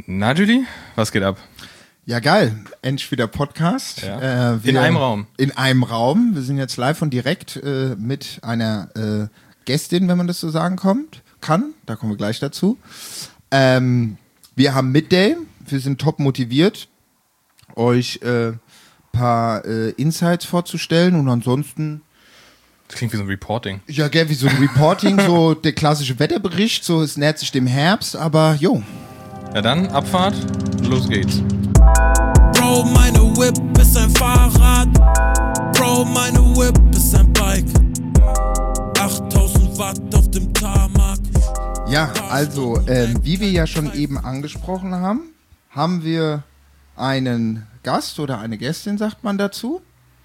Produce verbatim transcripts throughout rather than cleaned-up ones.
Na, Judy, was geht ab? Ja, geil. Endlich wieder Podcast. Ja. Äh, wir, in einem Raum. In einem Raum. Wir sind jetzt live und direkt äh, mit einer äh, Gästin, wenn man das so sagen kommt, kann. Da kommen wir gleich dazu. Ähm, wir haben Midday. Wir sind top motiviert, euch ein äh, paar äh, Insights vorzustellen und ansonsten... Das klingt wie so ein Reporting. Ja, gell, wie so ein Reporting, so der klassische Wetterbericht, so es nähert sich dem Herbst, aber jo. Ja dann, Abfahrt, los geht's. Bro, meine Whip ist ein Fahrrad. Bro, meine Whip ist ein Bike. achttausend Watt auf dem Tarmac. Ja, also, ähm, wie wir ja schon eben angesprochen haben, haben wir einen Gast oder eine Gästin, sagt man dazu.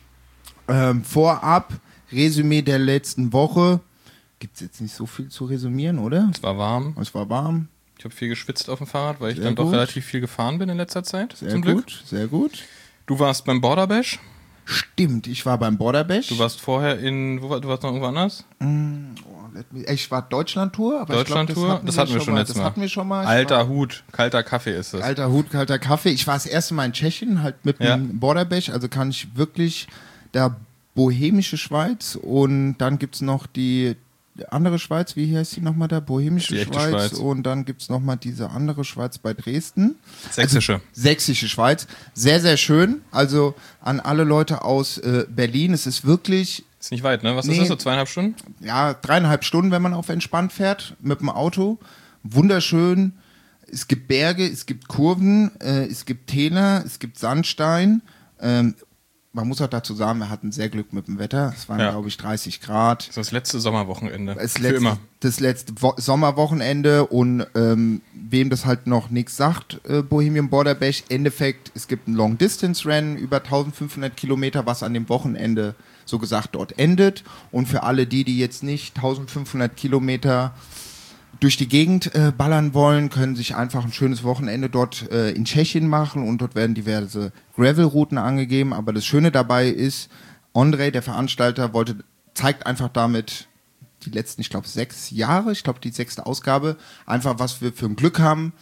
Ähm, vorab, Resümee der letzten Woche. Gibt es jetzt nicht so viel zu resümieren, oder? Es war warm. Es war warm. Ich habe viel geschwitzt auf dem Fahrrad, weil ich Sehr dann gut. doch relativ viel gefahren bin in letzter Zeit. Sehr zum gut, Glück. sehr gut. Du warst beim Border Bash. Stimmt, ich war beim Border Bash. Du warst vorher in, wo war, du warst noch irgendwo anders? Mm, oh, let me, ich war Deutschland-Tour. Aber Deutschland-Tour? Ich glaub, Das hatten wir schon mal. letztes Das Mal. hatten wir schon mal. Ich Alter war, Hut, kalter Kaffee ist es. Alter Hut, kalter Kaffee. Ich war das erste Mal in Tschechien, halt mit Ja. dem Border Bash. Also kann ich wirklich da bohemische Schweiz und dann gibt es noch die andere Schweiz, wie heißt die nochmal da? Bohemische Die echte Schweiz, Schweiz. Und dann gibt es nochmal diese andere Schweiz bei Dresden. Sächsische. Also, sächsische Schweiz. Sehr, sehr schön. Also an alle Leute aus äh, Berlin. Es ist wirklich, Ist nicht weit, ne? Was Nee. ist das, so zweieinhalb Stunden? ja, dreieinhalb Stunden, wenn man auf entspannt fährt mit dem Auto. Wunderschön. Es gibt Berge, es gibt Kurven, äh, es gibt Täler, es gibt Sandstein. Ähm, man muss auch dazu sagen, wir hatten sehr Glück mit dem Wetter. Es waren, Ja. glaube ich, dreißig Grad. Das ist das letzte Sommerwochenende. Das Für letzte, immer. das letzte Wo- Sommerwochenende und ähm, wem das halt noch nichts sagt, äh, Bohemian Border Bash, Endeffekt, es gibt ein Long-Distance-Rennen über eintausendfünfhundert Kilometer, was an dem Wochenende so gesagt dort endet. Und für alle die, die jetzt nicht eintausendfünfhundert Kilometer durch die Gegend äh, ballern wollen, können sich einfach ein schönes Wochenende dort äh, in Tschechien machen und dort werden diverse Gravel-Routen angegeben. Aber das Schöne dabei ist, André, der Veranstalter, wollte, zeigt einfach damit die letzten, ich glaube, sechs Jahre, ich glaube, die sechste Ausgabe, einfach was wir für ein Glück haben,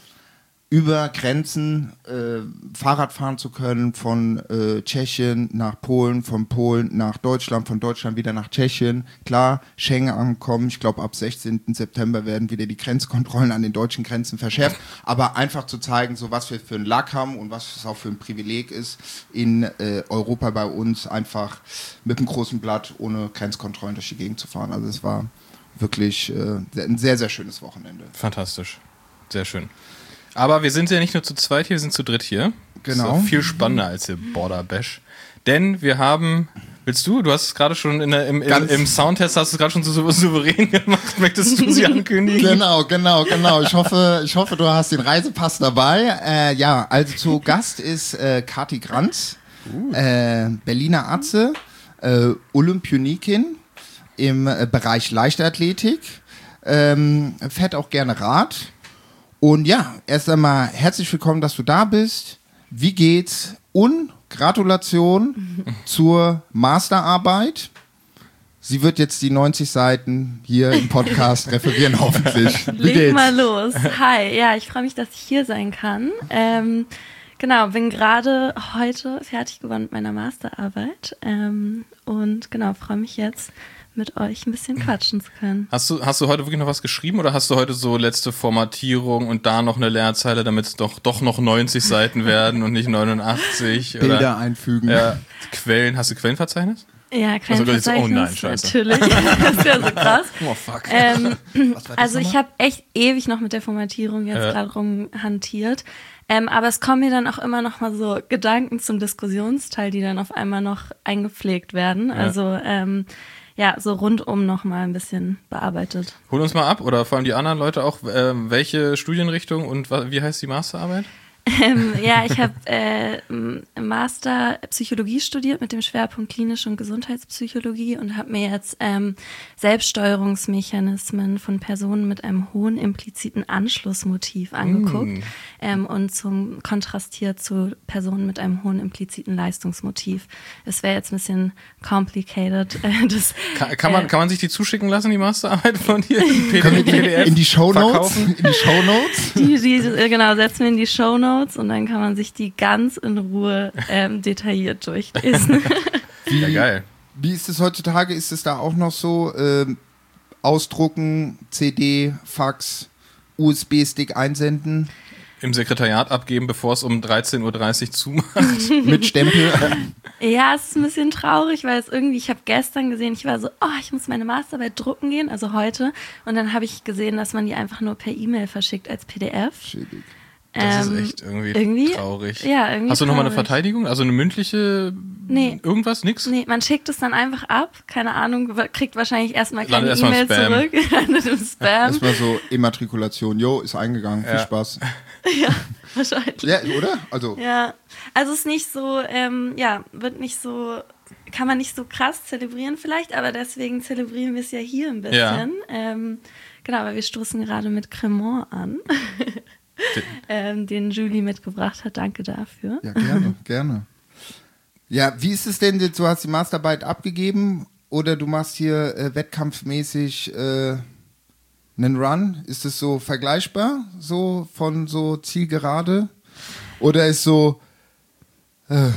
über Grenzen äh, Fahrrad fahren zu können, von äh, Tschechien nach Polen, von Polen nach Deutschland, von Deutschland wieder nach Tschechien. Klar, Schengen ankommen, ich glaube ab sechzehnten September werden wieder die Grenzkontrollen an den deutschen Grenzen verschärft, aber einfach zu zeigen, so was wir für ein Luck haben und was es auch für ein Privileg ist, in äh, Europa bei uns einfach mit einem großen Blatt ohne Grenzkontrollen durch die Gegend zu fahren. Also es war wirklich äh, ein sehr, sehr schönes Wochenende. Fantastisch. Sehr schön. Aber wir sind ja nicht nur zu zweit hier, wir sind zu dritt hier. Genau. Das ist auch viel spannender als der Border Bash. Denn wir haben, willst du, du hast es gerade schon in der, im, im, Ganz- im Soundtest, hast du es gerade schon so sou- souverän gemacht. Möchtest du sie ankündigen? Genau, genau, genau. Ich hoffe, ich hoffe, du hast den Reisepass dabei. Äh, ja, also zu Gast ist äh, Kathi Granz, äh, Berliner Atze, äh, Olympionikin im äh, Bereich Leichtathletik, ähm, fährt auch gerne Rad. Und ja, erst einmal herzlich willkommen, dass du da bist. Wie geht's? Und Gratulation zur Masterarbeit. Sie wird jetzt die neunzig Seiten hier im Podcast referieren, hoffentlich. Wie Leg geht's? mal los. Hi, ja, ich freue mich, dass ich hier sein kann. Ähm, genau, bin gerade heute fertig geworden mit meiner Masterarbeit ähm, und genau, freue mich jetzt, mit euch ein bisschen quatschen zu können. Hast du, hast du heute wirklich noch was geschrieben oder hast du heute so letzte Formatierung und da noch eine Leerzeile, damit es doch, doch noch neunzig Seiten werden und nicht neunundachtzig? Bilder oder, einfügen. ja, Quellen, hast du Quellenverzeichnis? Ja, Also, Quellenverzeichnis, oh nein, scheiße. natürlich. Das wäre so krass. Oh fuck. Ähm, Was war das also ich nochmal? habe echt ewig noch mit der Formatierung jetzt Ja. gerade rumhantiert. Ähm, aber es kommen mir dann auch immer noch mal so Gedanken zum Diskussionsteil, die dann auf einmal noch eingepflegt werden. Ja. Also ähm, ja, so rundum noch mal ein bisschen bearbeitet. Hol uns mal ab oder vor allem die anderen Leute auch, ähm, welche Studienrichtung und wa- wie heißt die Masterarbeit? Ähm, ja, ich habe äh, Master Psychologie studiert mit dem Schwerpunkt klinische und Gesundheitspsychologie und habe mir jetzt ähm, Selbststeuerungsmechanismen von Personen mit einem hohen impliziten Anschlussmotiv angeguckt mm. ähm, und zum kontrastiert zu Personen mit einem hohen impliziten Leistungsmotiv. Es wäre jetzt ein bisschen complicated. Äh, das, kann, kann, man, äh, kann man sich die zuschicken lassen, die Masterarbeit von dir? Können wir die in die Shownotes? In die Shownotes? Die, die, genau, setzen wir in die Shownotes und dann kann man sich die ganz in Ruhe ähm, detailliert durchlesen. Wie, ja, geil. Wie ist es heutzutage? Ist es da auch noch so? Ähm, ausdrucken, C D, Fax, U S B-Stick einsenden? Im Sekretariat abgeben, bevor es um dreizehn Uhr dreißig zumacht. Mit Stempel. Ja, es ist ein bisschen traurig, weil es irgendwie, ich habe gestern gesehen, ich war so, oh, ich muss meine Masterarbeit drucken gehen, also heute. Und dann habe ich gesehen, dass man die einfach nur per E-Mail verschickt als P D F. Schädig. Das ähm, ist echt irgendwie, irgendwie traurig. Ja, irgendwie Hast du nochmal eine traurig. Verteidigung? Also eine mündliche, nee. irgendwas, nix? Nee, man schickt es dann einfach ab, keine Ahnung, kriegt wahrscheinlich erstmal keine Landet E-Mail erstmal zurück. Landet im Spam. Erstmal so Immatrikulation, jo, ist eingegangen, Ja. viel Spaß. Ja, wahrscheinlich. Ja, oder? Also, Ja, also es ist nicht so, ähm, ja, wird nicht so, kann man nicht so krass zelebrieren vielleicht, aber deswegen zelebrieren wir es ja hier ein bisschen. Ja. Ähm, genau, weil wir stoßen gerade mit Cremant an, ähm, den Julie mitgebracht hat. Danke dafür. ja, gerne, gerne. Ja, wie ist es denn, du hast die Masterarbeit abgegeben oder du machst hier äh, wettkampfmäßig äh, einen Run? Ist es so vergleichbar, so von so Zielgerade? Oder ist so... Äh,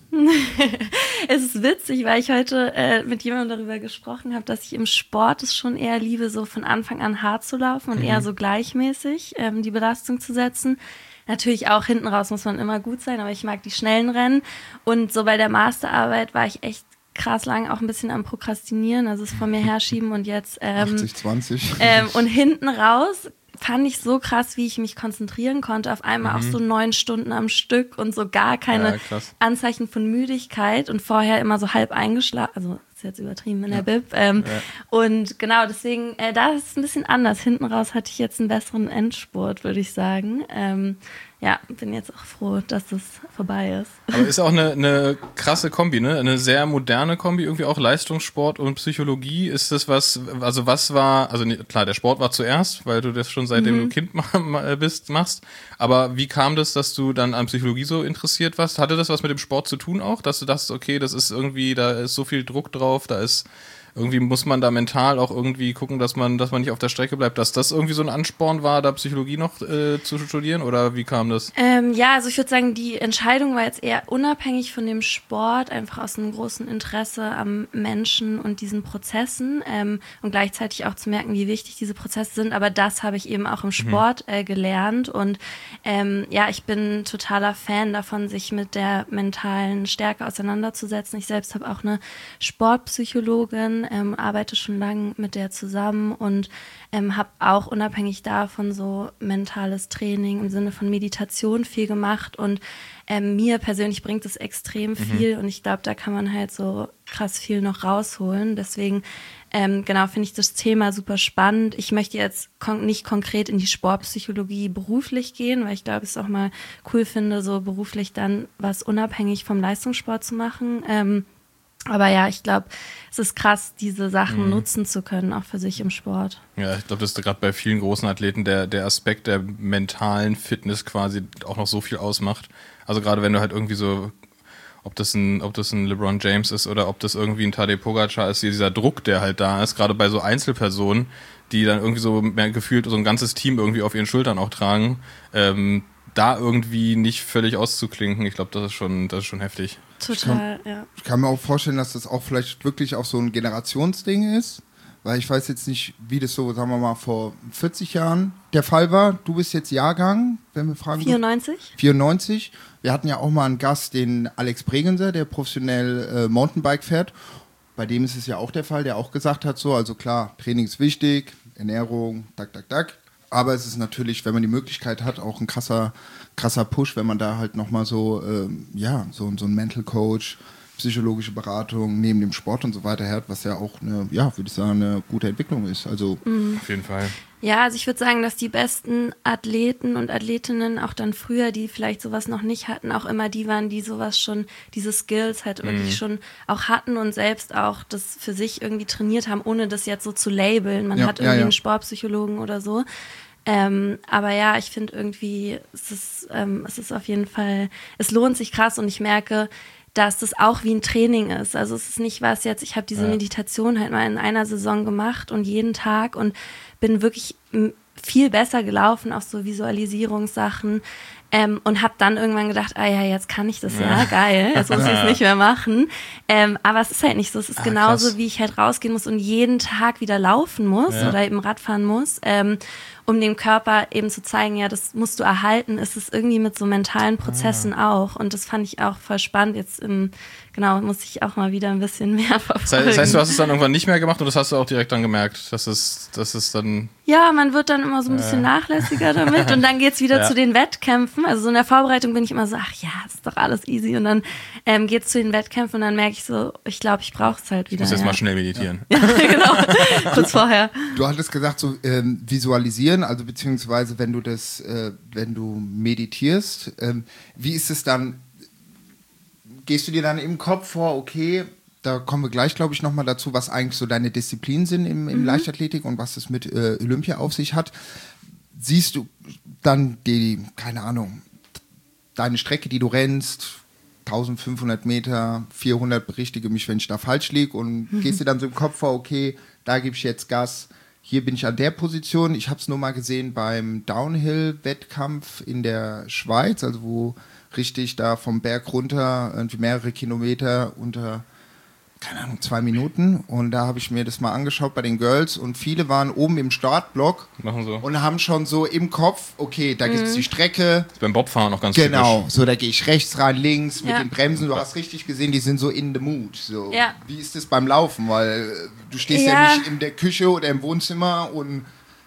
Es ist witzig, weil ich heute äh, mit jemandem darüber gesprochen habe, dass ich im Sport es schon eher liebe, so von Anfang an hart zu laufen und mhm. eher so gleichmäßig ähm, die Belastung zu setzen. Natürlich auch hinten raus muss man immer gut sein, aber ich mag die schnellen Rennen. Und so bei der Masterarbeit war ich echt krass lang auch ein bisschen am Prokrastinieren, also es vor mir herschieben und jetzt ähm, achtzig zwanzig. Ähm, und hinten raus fand ich so krass, wie ich mich konzentrieren konnte. Auf einmal Mhm. auch so neun Stunden am Stück und so gar keine Ja, krass. Anzeichen von Müdigkeit und vorher immer so halb eingeschlafen. Also ist jetzt übertrieben in der Bib. Ähm, Ja. Und genau, deswegen, äh, da ist es ein bisschen anders. Hinten raus hatte ich jetzt einen besseren Endspurt, würde ich sagen. Ähm, ja, bin jetzt auch froh, dass es vorbei ist. Aber ist auch eine, eine krasse Kombi, ne? Eine sehr moderne Kombi, irgendwie auch Leistungssport und Psychologie. Ist das was, also was war, also nee, klar, der Sport war zuerst, weil du das schon seitdem Mhm. du Kind ma- bist, machst. Aber wie kam das, dass du dann an Psychologie so interessiert warst? Hatte das was mit dem Sport zu tun auch? Dass du dachtest, okay, das ist irgendwie, da ist so viel Druck drauf, da ist irgendwie muss man da mental auch irgendwie gucken, dass man, dass man nicht auf der Strecke bleibt, dass das irgendwie so ein Ansporn war, da Psychologie noch äh, zu studieren oder wie kam das? Ähm, ja, also ich würde sagen, die Entscheidung war jetzt eher unabhängig von dem Sport, einfach aus einem großen Interesse am Menschen und diesen Prozessen ähm, und gleichzeitig auch zu merken, wie wichtig diese Prozesse sind. Aber das habe ich eben auch im Sport äh, gelernt und ähm, ja, ich bin totaler Fan davon, sich mit der mentalen Stärke auseinanderzusetzen. Ich selbst habe auch eine Sportpsychologin, ähm, arbeite schon lange mit der zusammen und ähm, habe auch unabhängig davon so mentales Training im Sinne von Meditation viel gemacht und ähm, mir persönlich bringt es extrem viel und ich glaube, da kann man halt so krass viel noch rausholen. Deswegen ähm, genau finde ich das Thema super spannend. Ich möchte jetzt kon- nicht konkret in die Sportpsychologie beruflich gehen, weil ich glaube, ich es auch mal cool finde, so beruflich dann was unabhängig vom Leistungssport zu machen. Ähm, Aber ja, ich glaube, es ist krass, diese Sachen mhm. nutzen zu können, auch für sich im Sport. Ja, ich glaube, das ist gerade bei vielen großen Athleten der, der Aspekt der mentalen Fitness quasi auch noch so viel ausmacht. Also gerade wenn du halt irgendwie so, ob das ein, ob das ein LeBron James ist oder ob das irgendwie ein Tadej Pogačar ist, dieser Druck, der halt da ist, gerade bei so Einzelpersonen, die dann irgendwie so mehr gefühlt so ein ganzes Team irgendwie auf ihren Schultern auch tragen, ähm, da irgendwie nicht völlig auszuklinken, ich glaube, das ist schon, das ist schon heftig. Total, ich kann, ja. Ich kann mir auch vorstellen, dass das auch vielleicht wirklich auch so ein Generationsding ist, weil ich weiß jetzt nicht, wie das so, sagen wir mal, vor vierzig Jahren der Fall war. Du bist jetzt Jahrgang, wenn wir fragen. vierundneunzig? vierundneunzig. Wir hatten ja auch mal einen Gast, den Alex Bregenzer, der professionell äh, Mountainbike fährt. Bei dem ist es ja auch der Fall, der auch gesagt hat so, also klar, Training ist wichtig, Ernährung, tak, tak, tak. Aber es ist natürlich, wenn man die Möglichkeit hat, auch ein krasser, krasser Push, wenn man da halt nochmal so, ähm, ja, so, so ein Mental Coach, psychologische Beratung neben dem Sport und so weiter hat, was ja auch eine, ja, würde ich sagen, eine gute Entwicklung ist. Also mhm. Auf jeden Fall. Ja, also ich würde sagen, dass die besten Athleten und Athletinnen auch dann früher, die vielleicht sowas noch nicht hatten, auch immer die waren, die sowas schon, diese Skills halt mhm. wirklich schon auch hatten und selbst auch das für sich irgendwie trainiert haben, ohne das jetzt so zu labeln. Man ja, hat irgendwie ja, ja. einen Sportpsychologen oder so. Ähm, aber ja, ich finde irgendwie, es ist, ähm, es ist auf jeden Fall, es lohnt sich krass und ich merke, dass das auch wie ein Training ist. Also es ist nicht was jetzt, ich habe diese ja. Meditation halt mal in einer Saison gemacht und jeden Tag und bin wirklich viel besser gelaufen, auch so Visualisierungssachen ähm, und habe dann irgendwann gedacht, ah ja, jetzt kann ich das ja, ja geil, jetzt muss ich es nicht mehr machen. Ähm, aber es ist halt nicht so, es ist ah, genauso, krass. Wie ich halt rausgehen muss und jeden Tag wieder laufen muss ja. oder eben Radfahren muss, ähm, um dem Körper eben zu zeigen, ja, das musst du erhalten, ist es irgendwie mit so mentalen Prozessen ah. auch und das fand ich auch voll spannend. Jetzt im, genau, muss ich auch mal wieder ein bisschen mehr verfolgen. Das heißt, du hast es dann irgendwann nicht mehr gemacht und das hast du auch direkt dann gemerkt, dass es, dass es dann... Ja, man wird dann immer so ein bisschen äh. nachlässiger damit und dann geht's wieder ja. zu den Wettkämpfen. Also so in der Vorbereitung bin ich immer so, ach ja, ist doch alles easy und dann ähm, geht's zu den Wettkämpfen und dann merke ich so, ich glaube, ich brauche es halt wieder. Ich muss jetzt ja. mal schnell meditieren. Ja, ja genau, kurz vorher. Du hattest gesagt, so ähm, visualisieren, also beziehungsweise wenn du das, äh, wenn du meditierst, ähm, wie ist es dann, gehst du dir dann im Kopf vor, okay, da kommen wir gleich, glaube ich, nochmal dazu, was eigentlich so deine Disziplinen sind im, im mhm. Leichtathletik und was es mit äh, Olympia auf sich hat. Siehst du dann die, keine Ahnung, deine Strecke, die du rennst, eintausendfünfhundert Meter, vierhundert, berichtige mich, wenn ich da falsch liege und mhm. gehst dir dann so im Kopf vor, okay, da gebe ich jetzt Gas, hier bin ich an der Position. Ich habe es nur mal gesehen beim Downhill-Wettkampf in der Schweiz, also wo richtig da vom Berg runter irgendwie mehrere Kilometer unter, keine Ahnung, zwei Minuten. Und da habe ich mir das mal angeschaut bei den Girls und viele waren oben im Startblock Machen so. und haben schon so im Kopf, okay, da gibt es die Strecke. Das ist beim Bobfahren auch ganz Genau, typisch. so da gehe ich rechts rein, links mit ja. den Bremsen. Du hast richtig gesehen, die sind so in the mood. So. Ja. Wie ist das beim Laufen? Weil du stehst ja. ja nicht in der Küche oder im Wohnzimmer und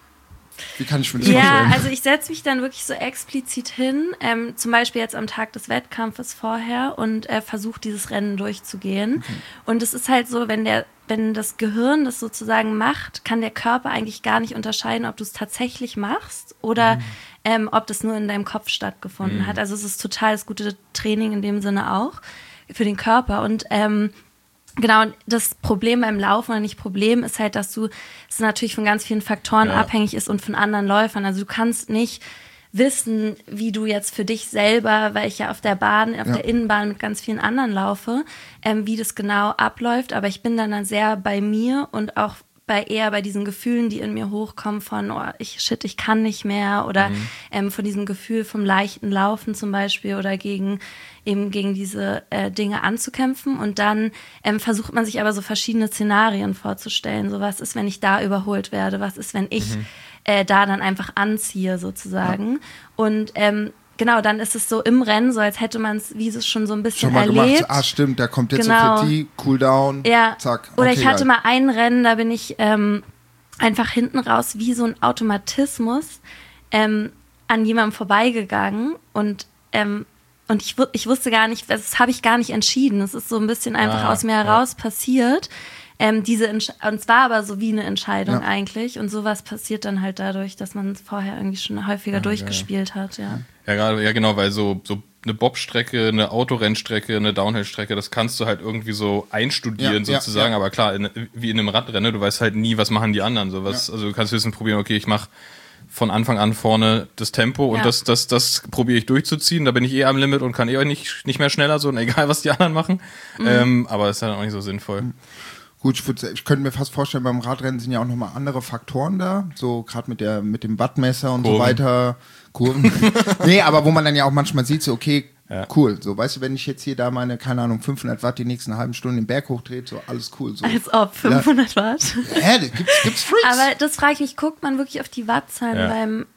wie kann ich mir das ja, vorstellen? Ja, also ich setze mich dann wirklich so explizit hin, ähm, zum Beispiel jetzt am Tag des Wettkampfes vorher und äh, versuche dieses Rennen durchzugehen. Okay. Und es ist halt so, wenn der, wenn das Gehirn das sozusagen macht, kann der Körper eigentlich gar nicht unterscheiden, ob du es tatsächlich machst oder mhm. ähm, ob das nur in deinem Kopf stattgefunden mhm. hat. Also es ist total das gute Training in dem Sinne auch für den Körper und ähm, genau, das Problem beim Laufen, oder nicht Problem, ist halt, dass du, es natürlich von ganz vielen Faktoren ja. abhängig ist und von anderen Läufern. Also du kannst nicht wissen, wie du jetzt für dich selber, weil ich ja auf der Bahn, auf ja. der Innenbahn mit ganz vielen anderen laufe, ähm, wie das genau abläuft. Aber ich bin dann, dann sehr bei mir und auch bei eher bei diesen Gefühlen, die in mir hochkommen von, oh, ich, shit, ich kann nicht mehr oder mhm. ähm, von diesem Gefühl vom leichten Laufen zum Beispiel oder gegen eben gegen diese äh, Dinge anzukämpfen und dann ähm, versucht man sich aber so verschiedene Szenarien vorzustellen. So, was ist, wenn ich da überholt werde? Was ist, wenn ich mhm. äh, da dann einfach anziehe sozusagen? Ja. Und ähm, genau, dann ist es so im Rennen, so als hätte man es, wie es schon so ein bisschen schon mal erlebt. Gemacht, ah stimmt, da kommt jetzt genau. so Fatigue, Cooldown, ja. zack. Oder okay, ich hatte geil. mal ein Rennen, da bin ich ähm, einfach hinten raus wie so ein Automatismus ähm, an jemandem vorbeigegangen und ähm, und ich, ich wusste gar nicht, das habe ich gar nicht entschieden. Es ist so ein bisschen einfach ah, aus mir heraus ja. passiert. Ähm, diese Entsch- und es war aber so wie eine Entscheidung ja. eigentlich. Und sowas passiert dann halt dadurch, dass man es vorher irgendwie schon häufiger ja, durchgespielt ja. hat. Ja, ja, gerade, ja genau, weil so, so eine Bobstrecke, eine Autorennstrecke, eine Downhill-Strecke, das kannst du halt irgendwie so einstudieren ja, sozusagen. Ja, ja. Aber klar, in, wie in einem Radrennen, du weißt halt nie, was machen die anderen. So was, ja. Also du kannst höchstens probieren, okay, ich mache von Anfang an vorne das Tempo und ja. das, das, das probiere ich durchzuziehen. Da bin ich eh am Limit und kann eh nicht, nicht mehr schneller, so und egal, was die anderen machen. Mhm. Ähm, aber das ist halt auch nicht so sinnvoll. Mhm. Gut, ich, würd, ich könnte mir fast vorstellen, beim Radrennen sind ja auch nochmal andere Faktoren da, so gerade mit der mit dem Wattmesser und Kurven. so weiter. Kurven. Nee, aber wo man dann ja auch manchmal sieht, so okay, ja. cool, so weißt du, wenn ich jetzt hier da meine, keine Ahnung, fünfhundert Watt die nächsten halben Stunden den Berg hochdreht, so alles cool. So. Als ob, fünfhundert ja. Watt? Ja, gibt's, gibt's Freaks. Aber das frage ich mich, guckt man wirklich auf die Wattzahlen ja. beim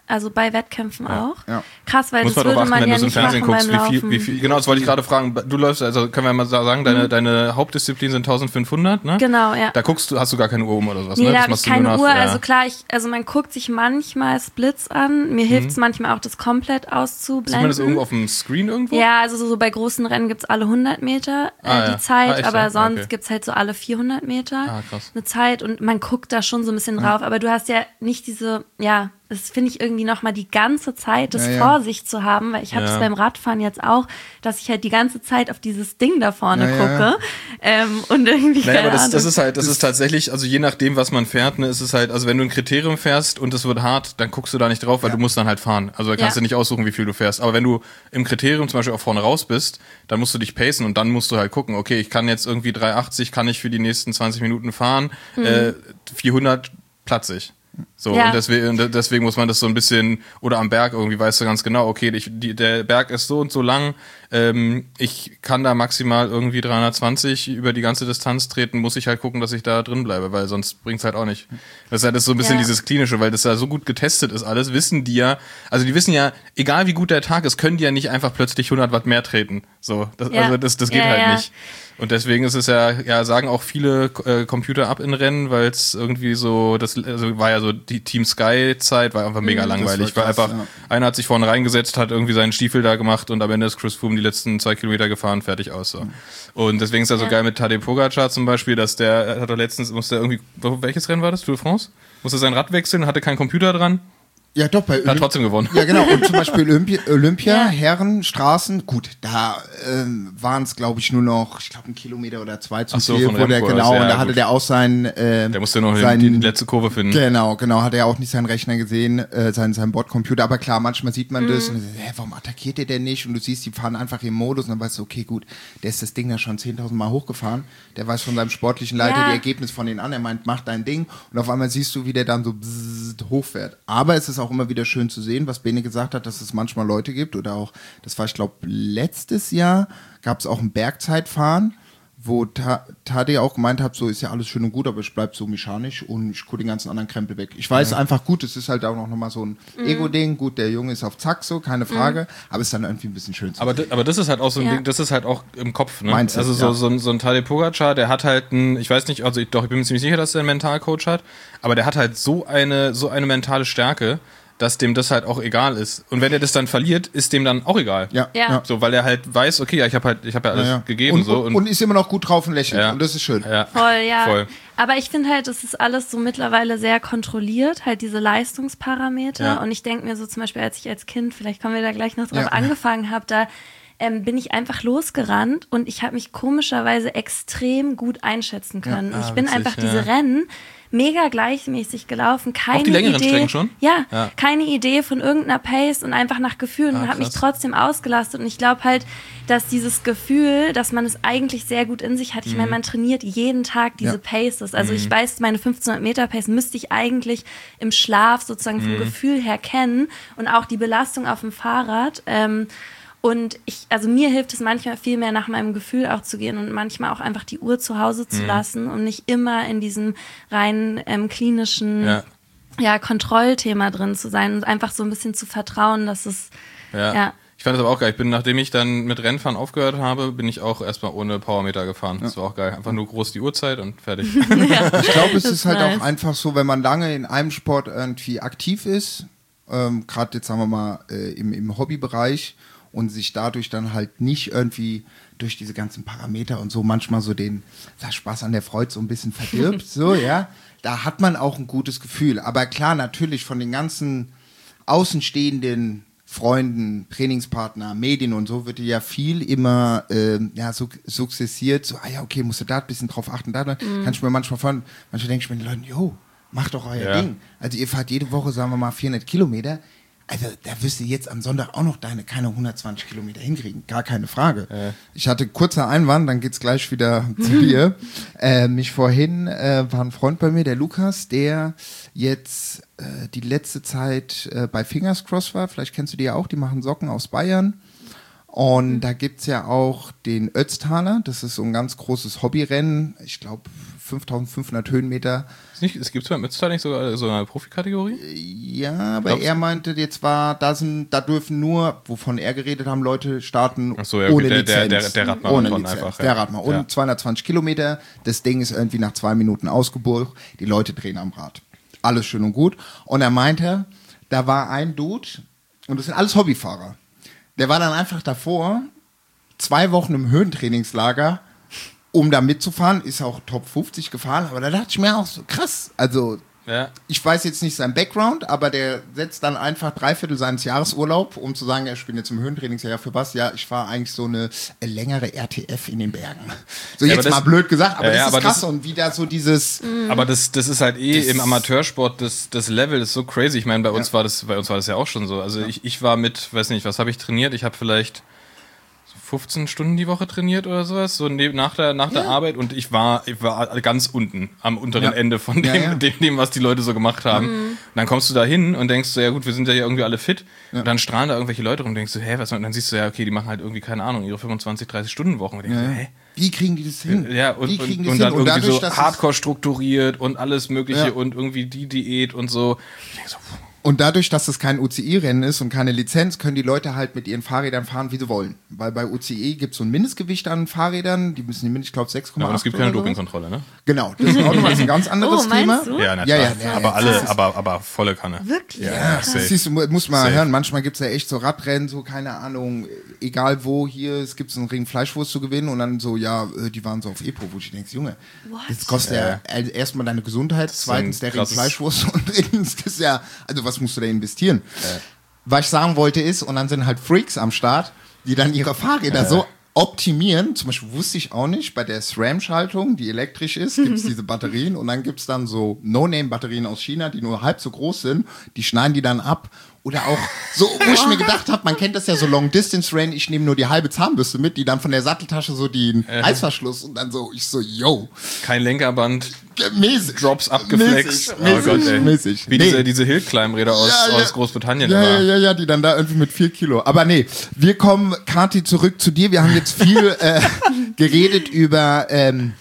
Also bei Wettkämpfen Ja. auch. Ja. Krass, weil Muss das man würde darauf achten, man wenn ja du so im nicht Fernsehen machen guckst, beim wie viel, Laufen. wie viel, genau, das wollte ich gerade fragen. Du läufst, also können wir mal sagen, deine, deine Hauptdisziplin sind eintausendfünfhundert, ne? Genau, ja. Da guckst du, hast du gar keine Uhr um oder sowas, Nee, ne? da Das habe ich machst du keine nur nach- Uhr. ja. Also klar, ich, also man guckt sich manchmal Splits an. Mir hilft es manchmal auch, das komplett auszublenden. Sieht man das irgendwo auf dem Screen irgendwo? Ja, also so, so bei großen Rennen gibt's alle hundert Meter äh, Ah, die ja. Zeit, Ah, echt, aber ja? sonst Okay. gibt's halt so alle vierhundert Meter Ah, krass. eine Zeit und man guckt da schon so ein bisschen drauf, aber du hast ja nicht diese, ja, das finde ich irgendwie nochmal die ganze Zeit, das Ja, ja. vor sich zu haben, weil ich habe es Ja. beim Radfahren jetzt auch, dass ich halt die ganze Zeit auf dieses Ding da vorne Ja, ja, ja. gucke ähm, und irgendwie, Naja, keine aber das, das Ahnung. ist halt, das ist tatsächlich, also je nachdem, was man fährt, ne, ist es halt, also wenn du ein Kriterium fährst und es wird hart, dann guckst du da nicht drauf, weil Ja. du musst dann halt fahren. Also da kannst Ja. du nicht aussuchen, wie viel du fährst. Aber wenn du im Kriterium zum Beispiel auch vorne raus bist, dann musst du dich pacen und dann musst du halt gucken, okay, ich kann jetzt irgendwie dreihundertachtzig, kann ich für die nächsten zwanzig Minuten fahren, äh, vierhundert platze ich. So, Ja. und deswegen, deswegen muss man das so ein bisschen, oder am Berg irgendwie weißt du ganz genau, okay, ich, die, der Berg ist so und so lang, ähm, ich kann da maximal irgendwie dreihundertzwanzig über die ganze Distanz treten, muss ich halt gucken, dass ich da drin bleibe, weil sonst bringt's halt auch nicht. Das ist halt so ein bisschen Ja. dieses Klinische, weil das ja so gut getestet ist alles, wissen die ja, also die wissen ja, egal wie gut der Tag ist, können die ja nicht einfach plötzlich hundert Watt mehr treten. So, das, Ja. also das, das geht Ja, halt ja. nicht. Und deswegen ist es ja, ja, sagen auch viele äh, Computer ab in Rennen, weil es irgendwie so, das also war ja so die Team Sky-Zeit, war einfach mega langweilig. war Weil krass, einfach, ja. einer hat sich vorne reingesetzt, hat irgendwie seinen Stiefel da gemacht und am Ende ist Chris Froome die letzten zwei Kilometer gefahren, fertig aus. So. Und deswegen ist ja so Ja. geil mit Tadej Pogacar zum Beispiel, dass der, er hat doch letztens, musste er irgendwie, welches Rennen war das? Tour de France? Musste sein Rad wechseln, hatte keinen Computer dran, Ja, doch, bei hat Olymp- trotzdem gewonnen. Ja, genau. Und zum Beispiel Olympia, Olympia Ja. Herren, Straßen, gut, da ähm, waren es, glaube ich, nur noch, ich glaube, ein Kilometer oder zwei zum Ach so, Ziel, von wo der, Remco, genau, ja, und da gut. hatte der auch seinen, äh, Der musste noch seinen, die, die letzte Kurve finden. Genau, genau, hat er auch nicht seinen Rechner gesehen, äh, seinen, seinen Bordcomputer, aber klar, manchmal sieht man das und dann, hä, warum attackiert der denn nicht? Und du siehst, die fahren einfach im Modus und dann weißt du, okay, gut, der ist das Ding da schon zehntausend Mal hochgefahren, der weiß von seinem sportlichen Leiter Ja. die Ergebnisse von denen an, er meint, mach dein Ding und auf einmal siehst du, wie der dann so bzzzt hochfährt. Aber es ist auch immer wieder schön zu sehen, was Bene gesagt hat, dass es manchmal Leute gibt oder auch, das war ich glaube letztes Jahr, gab es auch ein Bergzeitfahren, wo Ta- Tadej auch gemeint hat, so ist ja alles schön und gut, aber ich bleib so mechanisch und ich gucke den ganzen anderen Krempel weg. Ich weiß einfach gut, es ist halt auch noch mal so ein Ego-Ding, gut, der Junge ist auf Zack so, keine Frage, aber es ist dann irgendwie ein bisschen schön zu Aber, sehen. d- aber das ist halt auch so ein Ja. Ding, das ist halt auch im Kopf, ne? Mindset, also so, ja. so, ein, so ein Tadej Pogacar, der hat halt ein, ich weiß nicht, also ich, doch, ich bin mir ziemlich sicher, dass er einen Mentalcoach hat, aber der hat halt so eine, so eine mentale Stärke, dass dem das halt auch egal ist. Und wenn er das dann verliert, ist dem dann auch egal. Ja, Ja. ja. So, weil er halt weiß, okay, ja, ich habe halt, ich habe ja alles Ja, ja. gegeben und, so und, und ist immer noch gut drauf und lächelt Ja. und das ist schön. ja, Voll, ja. voll. Aber ich finde halt, es ist alles so mittlerweile sehr kontrolliert, halt diese Leistungsparameter. Ja. Und ich denke mir so zum Beispiel, als ich als Kind, vielleicht kommen wir da gleich noch drauf, Ja. angefangen habe, da ähm, bin ich einfach losgerannt und ich habe mich komischerweise extrem gut einschätzen können. Ja. ich Ah, bin witzig, einfach ja. diese Rennen mega gleichmäßig gelaufen. Keine die längeren Idee, Strecken schon? Ja, Ja. keine Idee von irgendeiner Pace und einfach nach Gefühlen Ah, und habe mich krass. trotzdem ausgelastet. Und ich glaube halt, dass dieses Gefühl, dass man es eigentlich sehr gut in sich hat. Ich meine, man trainiert jeden Tag diese Ja. Paces. Also ich weiß, meine fünfzehnhundert Meter Pace müsste ich eigentlich im Schlaf sozusagen vom Gefühl her kennen und auch die Belastung auf dem Fahrrad. Ähm, Und ich, also mir hilft es manchmal viel mehr nach meinem Gefühl auch zu gehen und manchmal auch einfach die Uhr zu Hause zu lassen und nicht immer in diesem rein ähm, klinischen Ja. ja, Kontrollthema drin zu sein und einfach so ein bisschen zu vertrauen, dass es Ja. ja. Ich fand das aber auch geil. Ich bin, nachdem ich dann mit Rennfahren aufgehört habe, bin ich auch erstmal ohne Powermeter gefahren. Das war auch geil. Einfach nur groß die Uhrzeit und fertig. Ich glaube, es Das ist halt nice. auch einfach so, wenn man lange in einem Sport irgendwie aktiv ist, ähm, gerade jetzt sagen wir mal äh, im, im Hobbybereich und sich dadurch dann halt nicht irgendwie durch diese ganzen Parameter und so manchmal so den sag, Spaß an der Freude so ein bisschen verdirbt, so, ja, da hat man auch ein gutes Gefühl. Aber klar, natürlich von den ganzen außenstehenden Freunden, Trainingspartner, Medien und so wird dir ja viel immer ähm, ja, su sukzessiert, so, ah ja, okay, musst du da ein bisschen drauf achten, da, da. Mhm. Kann ich mir manchmal von, manchmal denke ich mir den Leuten, jo, macht doch euer Ja. Ding. Also ihr fahrt jede Woche, sagen wir mal, vierhundert Kilometer, also da wirst du jetzt am Sonntag auch noch deine keine hundertzwanzig Kilometer hinkriegen, gar keine Frage. Ja. Ich hatte kurzer Einwand, dann geht's gleich wieder zu dir. Äh, mich vorhin äh, war ein Freund bei mir, der Lukas, der jetzt äh, die letzte Zeit äh, bei Fingers Cross war. Vielleicht kennst du die ja auch, die machen Socken aus Bayern. Und da gibt's ja auch den Ötztaler, das ist so ein ganz großes Hobbyrennen. Ich glaube, fünftausendfünfhundert Höhenmeter. Es gibt beim Ötztal nicht sogar so eine Profikategorie? Ja, aber Glaubst er meinte, jetzt war, da sind, da dürfen nur, wovon er geredet haben, Leute starten Ach so, ja, okay, ohne der- Lizenz. der- der- der Radmarathon ohne Lizenz. einfach, ja. Der Radmarathon. Ja. Und zweihundertzwanzig Kilometer. Das Ding ist irgendwie nach zwei Minuten ausgebucht. Die Leute drehen am Rad. Alles schön und gut. Und er meinte, da war ein Dude, und das sind alles Hobbyfahrer. Der war dann einfach davor, zwei Wochen im Höhentrainingslager, um da mitzufahren, ist auch Top fünfzig gefahren, aber da dachte ich mir auch so, krass, also Ja. ich weiß jetzt nicht sein Background, aber der setzt dann einfach drei Viertel seines Jahresurlaub, um zu sagen, ja, ich bin jetzt im Höhentrainingsjahr, für was? Ja, ich fahre eigentlich so eine äh, längere R T F in den Bergen. So Ja, jetzt aber mal das- blöd gesagt, aber Ja, das ja, ist aber krass das- und wieder so dieses... Aber das, das ist halt eh Das- im Amateursport, das, das Level ist so crazy. Ich meine, bei uns Ja. war das, bei uns war das ja auch schon so. Also ich, ich war mit, weiß nicht, was habe ich trainiert? Ich habe vielleicht fünfzehn Stunden die Woche trainiert oder sowas, so neben, nach der, nach der Ja. Arbeit, und ich war, ich war ganz unten, am unteren Ja. Ende von dem, Ja, ja. Dem, dem, was die Leute so gemacht haben. Und dann kommst du da hin und denkst so, ja gut, wir sind ja hier irgendwie alle fit. Und dann strahlen da irgendwelche Leute rum und denkst du, hä, was? Und dann siehst du, ja, okay, die machen halt irgendwie, keine Ahnung, ihre fünfundzwanzig, dreißig Stunden Wochen. Und denkst Ja, du, ja. hä? Wie kriegen die das hin? Ja, und, Wie und, kriegen und, die das dann hin? Und irgendwie dadurch, so dass es- hardcore strukturiert und alles Mögliche Ja. und irgendwie die Diät und so. Ich denk so, pff, Und dadurch, dass es kein U C I-Rennen ist und keine Lizenz, können die Leute halt mit ihren Fahrrädern fahren, wie sie wollen. Weil bei U C I gibt es so ein Mindestgewicht an Fahrrädern, die müssen, ich glaube, sechs Komma acht ja, und es gibt oder keine so. Dopingkontrolle, ne? Genau, das ist auch nochmal ein ganz anderes Oh, Thema. meinst du? Ja, na Ja, klar. ja, ja, aber ja, alle, das ist- aber, aber volle Kanne. Wirklich? Ja, Ja, safe. siehst du, muss man Safe. hören. Manchmal gibt es ja echt so Radrennen, so keine Ahnung, egal wo, hier, es gibt einen Ring Fleischwurst zu gewinnen und dann so, ja, äh, die waren so auf Epo, wo ich denke, Junge, What? das kostet Ja. ja, also erstmal deine Gesundheit, ist zweitens ein der Ring krasses- Fleischwurst und drittens, das ist ja, also was musst du da investieren? Was ich sagen wollte ist, und dann sind halt Freaks am Start, die dann ihre Fahrräder so optimieren. Zum Beispiel wusste ich auch nicht, bei der SRAM-Schaltung, die elektrisch ist, gibt es diese Batterien und dann gibt es dann so No-Name-Batterien aus China, die nur halb so groß sind. Die schneiden die dann ab. Oder auch so, wo ich mir gedacht habe, man kennt das ja so Long-Distance-Rennen, ich nehme nur die halbe Zahnbürste mit, die dann von der Satteltasche so den Reißverschluss und dann so, ich so, yo, Kein Lenkerband, mäßig. Drops abgeflext. Mäßig, Oh mäßig, Gott, ey. mäßig. Wie Nee. diese, diese Hill-Climb-Räder aus, Ja, ja. aus Großbritannien Ja, immer. ja, ja, ja, die dann da irgendwie mit vier Kilo. Aber nee, wir kommen, Kathi, zurück zu dir. Wir haben jetzt viel äh, geredet über, ähm,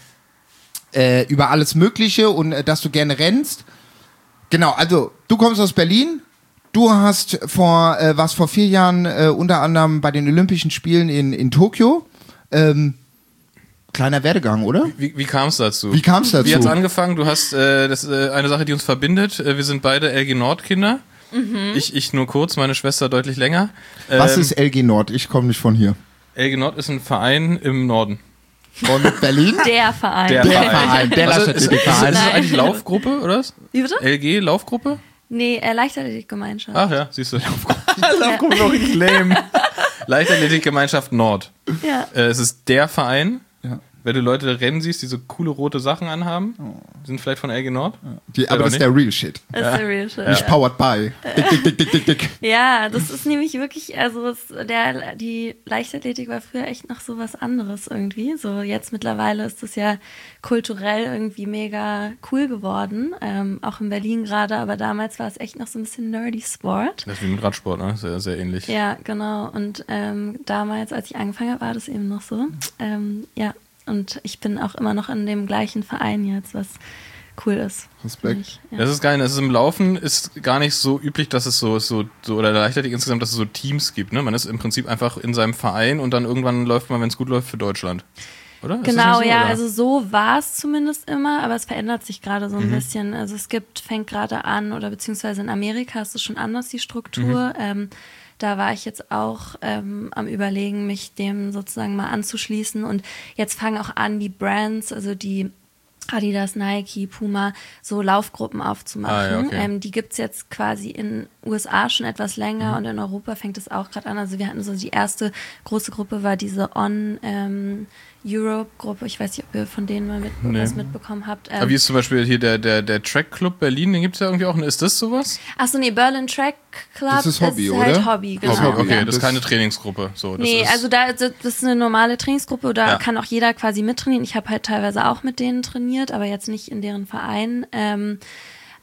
äh, über alles Mögliche und äh, dass du gerne rennst. Genau, also du kommst aus Berlin. Du hast vor, äh, warst vor vier Jahren äh, unter anderem bei den Olympischen Spielen in, in Tokio. Ähm, kleiner Werdegang, oder? Wie, wie kam es dazu? Wie kam es dazu? Wie hat's angefangen? Du hast, äh, das ist äh, eine Sache, die uns verbindet. Äh, wir sind beide L G Nord-Kinder. Ich, ich nur kurz, meine Schwester deutlich länger. Was Ähm, ist L G Nord? Ich komme nicht von hier. L G Nord ist ein Verein im Norden. Von Berlin? Der Verein. Der, Der Verein. Verein, der Also, ist, ist, ist Leichtathletikverein. das Nein. eigentlich Laufgruppe, oder was? Wie bitte? L G, Laufgruppe? Nee, äh, Leichtathletikgemeinschaft. Ach ja, siehst du. Laufgruppe noch richtig lame. Leichtathletikgemeinschaft Nord. Ja. Äh, es ist der Verein. Ja. Wenn du Leute rennen siehst, die so coole rote Sachen anhaben, die sind vielleicht von L G Nord. Die, aber doch das ist nicht. der Real Shit. Das ist der real shit. Nicht Ja. powered by. Dick, dick, dick, dick, dick, dick. Ja, das ist nämlich wirklich, also es, der, die Leichtathletik war früher echt noch so was anderes irgendwie. So jetzt mittlerweile ist das ja kulturell irgendwie mega cool geworden, ähm, auch in Berlin gerade, aber damals war es echt noch so ein bisschen nerdy Sport. Das ist wie mit Radsport, ne? Sehr, sehr ähnlich. Ja, genau. Und ähm, damals, als ich angefangen habe, war das eben noch so. Ähm, ja, und ich bin auch immer noch in dem gleichen Verein jetzt, was cool ist. Respekt. finde ich, ja. Das ist geil. Das ist im Laufen ist gar nicht so üblich, dass es so, so, so oder Leichtathletik insgesamt, dass es so Teams gibt. Ne? Man ist im Prinzip einfach in seinem Verein und dann irgendwann läuft man, wenn es gut läuft, für Deutschland. Oder? Ist das Genau, nicht so, ja, oder? also so war es zumindest immer, aber es verändert sich gerade so ein Mhm. bisschen. Also es gibt, fängt gerade an, oder beziehungsweise in Amerika ist es schon anders, die Struktur. Mhm. Ähm, da war ich jetzt auch ähm, am Überlegen, mich dem sozusagen mal anzuschließen. Und jetzt fangen auch an, die Brands, also die Adidas, Nike, Puma, so Laufgruppen aufzumachen. Ah, ja, okay. ähm, die gibt's jetzt quasi in U S A schon etwas länger und in Europa fängt es auch gerade an. Also wir hatten so die erste große Gruppe, war diese On ähm, Europe-Gruppe. Ich weiß nicht, ob ihr von denen mal mit, Nee. was mitbekommen habt. Ähm, Aber wie ist zum Beispiel hier der, der, der Track Club Berlin, den gibt es ja irgendwie auch. Ist das sowas? Achso, nee, Berlin Track Club Das ist Hobby, halt oder? Hobby, genau. Hobby, Okay, Ja. das ist Das- keine Trainingsgruppe. So, das Nee, ist, also da, das ist eine normale Trainingsgruppe, da Ja. kann auch jeder quasi mittrainieren. Ich habe halt teilweise auch mit denen trainiert, aber jetzt nicht in deren Verein. Ähm,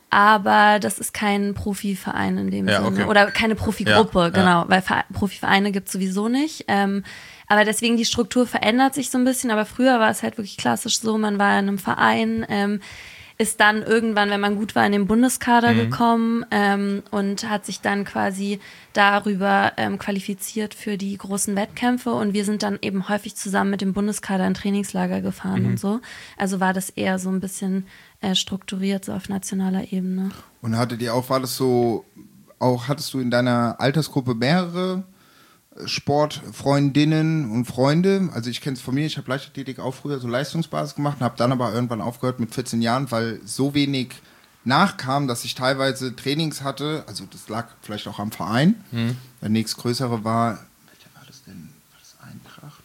aber das ist kein Profiverein in dem Ja, Sinne. okay. Oder keine Profigruppe, Ja, genau, ja. weil Ver- Profivereine gibt es sowieso nicht. Ähm, aber deswegen die Struktur verändert sich so ein bisschen, aber früher war es halt wirklich klassisch so, man war in einem Verein, ähm, ist dann irgendwann, wenn man gut war, in den Bundeskader Mhm. gekommen ähm, und hat sich dann quasi darüber ähm, qualifiziert für die großen Wettkämpfe und wir sind dann eben häufig zusammen mit dem Bundeskader in Trainingslager gefahren Mhm. und so. Also war das eher so ein bisschen äh, strukturiert, so auf nationaler Ebene. Und hattet ihr auch, war das so, auch hattest du in deiner Altersgruppe mehrere Sportfreundinnen und Freunde? Also ich kenne es von mir, ich habe Leichtathletik auch früher so Leistungsbasis gemacht und habe dann aber irgendwann aufgehört mit vierzehn Jahren, weil so wenig nachkam, dass ich teilweise Trainings hatte, also das lag vielleicht auch am Verein. Mhm. Der nächstgrößere war, welcher war das denn? War das Eintracht?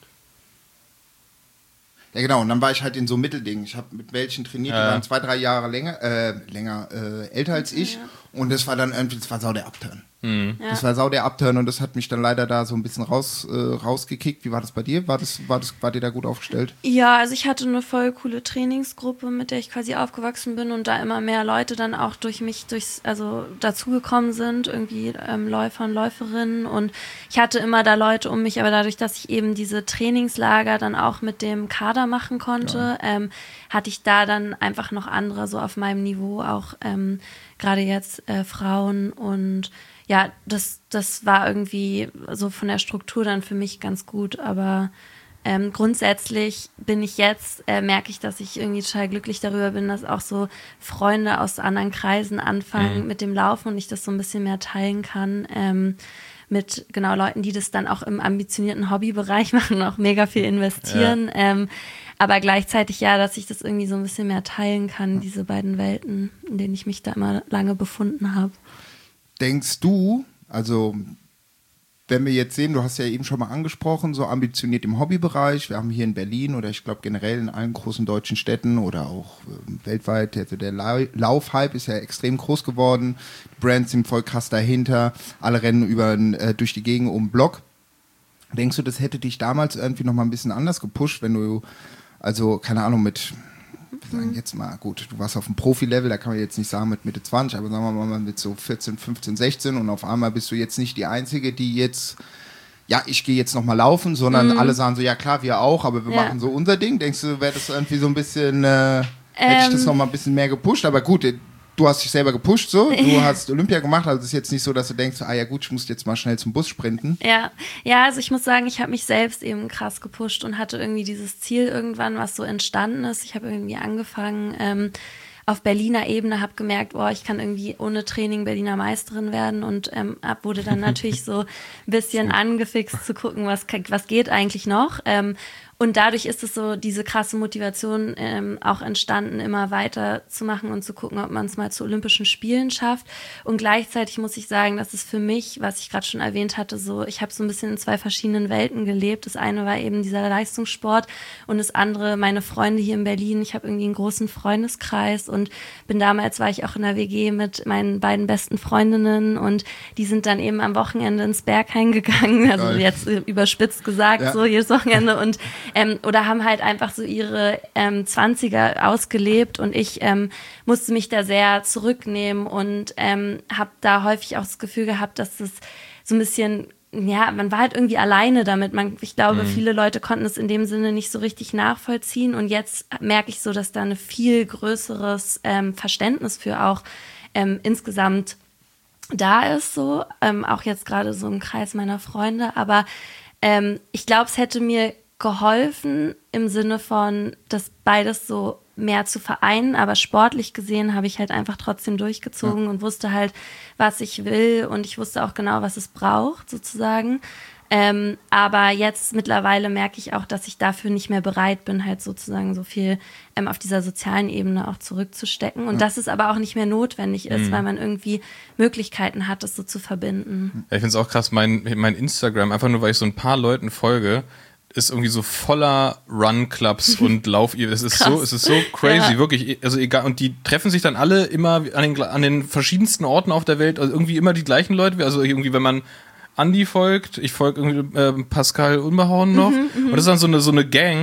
Ja genau, und dann war ich halt in so Mittelding. Ich habe mit welchen trainiert, die Ja. waren zwei, drei Jahre länger, äh, länger äh, älter als ich. Und das war dann irgendwie, das war sau der Upturn. Mhm. Ja. Das war sau der Upturn und das hat mich dann leider da so ein bisschen raus, äh, rausgekickt. Wie war das bei dir? War das, war das, wart ihr da gut aufgestellt? Ja, also ich hatte eine voll coole Trainingsgruppe, mit der ich quasi aufgewachsen bin und da immer mehr Leute dann auch durch mich durchs, also dazugekommen sind, irgendwie ähm, Läufer und Läuferinnen und ich hatte immer da Leute um mich, aber dadurch, dass ich eben diese Trainingslager dann auch mit dem Kader machen konnte, ähm, hatte ich da dann einfach noch andere so auf meinem Niveau, auch ähm, gerade jetzt äh, Frauen und ja, das, das war irgendwie so von der Struktur dann für mich ganz gut, aber ähm, grundsätzlich bin ich jetzt, äh, merke ich, dass ich irgendwie total glücklich darüber bin, dass auch so Freunde aus anderen Kreisen anfangen Mhm. mit dem Laufen und ich das so ein bisschen mehr teilen kann ähm, mit genau Leuten, die das dann auch im ambitionierten Hobbybereich machen und auch mega viel investieren, ähm, aber gleichzeitig ja, dass ich das irgendwie so ein bisschen mehr teilen kann, diese beiden Welten, in denen ich mich da immer lange befunden habe. Denkst du, also wenn wir jetzt sehen, du hast ja eben schon mal angesprochen, so ambitioniert im Hobbybereich, wir haben hier in Berlin oder ich glaube generell in allen großen deutschen Städten oder auch äh, weltweit, also der Lau- Laufhype ist ja extrem groß geworden, die Brands sind voll krass dahinter, alle rennen über, äh, durch die Gegend um den Block. Denkst du, das hätte dich damals irgendwie noch mal ein bisschen anders gepusht, wenn du, also keine Ahnung, mit wir sagen jetzt mal, gut, du warst auf dem Profi-Level, da kann man jetzt nicht sagen mit Mitte zwanzig, aber sagen wir mal mit so vierzehn, fünfzehn, sechzehn und auf einmal bist du jetzt nicht die Einzige, die jetzt, ja, ich gehe jetzt nochmal laufen, sondern Mhm. alle sagen so, ja klar, wir auch, aber wir Ja. machen so unser Ding. Denkst du, wäre das irgendwie so ein bisschen, äh, hätte ich das Ähm. nochmal ein bisschen mehr gepusht, aber gut, du hast dich selber gepusht so, du hast Olympia gemacht, also es ist jetzt nicht so, dass du denkst, ah ja gut, ich muss jetzt mal schnell zum Bus sprinten. Ja, ja, also ich muss sagen, ich habe mich selbst eben krass gepusht und hatte irgendwie dieses Ziel irgendwann, was so entstanden ist. Ich habe irgendwie angefangen ähm, auf Berliner Ebene, habe gemerkt, boah, ich kann irgendwie ohne Training Berliner Meisterin werden und ähm, hab, wurde dann natürlich so ein bisschen angefixt zu gucken, was, was geht eigentlich noch. Ähm, Und dadurch ist es so, diese krasse Motivation ähm, auch entstanden, immer weiter zu machen und zu gucken, ob man es mal zu Olympischen Spielen schafft. Und gleichzeitig muss ich sagen, dass es für mich, was ich gerade schon erwähnt hatte, so, ich habe so ein bisschen in zwei verschiedenen Welten gelebt. Das eine war eben dieser Leistungssport und das andere meine Freunde hier in Berlin. Ich habe irgendwie einen großen Freundeskreis und bin damals, war ich auch in der W G mit meinen beiden besten Freundinnen und die sind dann eben am Wochenende ins Berghain gegangen, also Geil. jetzt äh, überspitzt gesagt, Ja. so jedes Wochenende und Ähm, oder haben halt einfach so ihre ähm, Zwanziger ausgelebt und ich ähm, musste mich da sehr zurücknehmen und ähm, habe da häufig auch das Gefühl gehabt, dass das so ein bisschen, ja, man war halt irgendwie alleine damit. Man, ich glaube, Mhm. viele Leute konnten es in dem Sinne nicht so richtig nachvollziehen und jetzt merke ich so, dass da ein viel größeres ähm, Verständnis für auch ähm, insgesamt da ist, so, ähm, auch jetzt gerade so im Kreis meiner Freunde, aber ähm, ich glaube, es hätte mir geholfen im Sinne von, das beides so mehr zu vereinen, aber sportlich gesehen habe ich halt einfach trotzdem durchgezogen Ja. und wusste halt, was ich will und ich wusste auch genau, was es braucht sozusagen. Ähm, aber jetzt mittlerweile merke ich auch, dass ich dafür nicht mehr bereit bin, halt sozusagen so viel ähm, auf dieser sozialen Ebene auch zurückzustecken und dass es aber auch nicht mehr notwendig ist, Mhm. weil man irgendwie Möglichkeiten hat, das so zu verbinden. Ja, ich finde es auch krass, mein, mein Instagram, einfach nur weil ich so ein paar Leuten folge, ist irgendwie so voller Run-Clubs und Lauf. Es ist Krass. so, es ist so crazy, Ja. wirklich. Also egal. Und die treffen sich dann alle immer an den, an den verschiedensten Orten auf der Welt. Also irgendwie immer die gleichen Leute. Also irgendwie, wenn man Andi folgt, ich folge irgendwie äh, Pascal Unbehauen noch. Und das ist dann so eine, so eine Gang,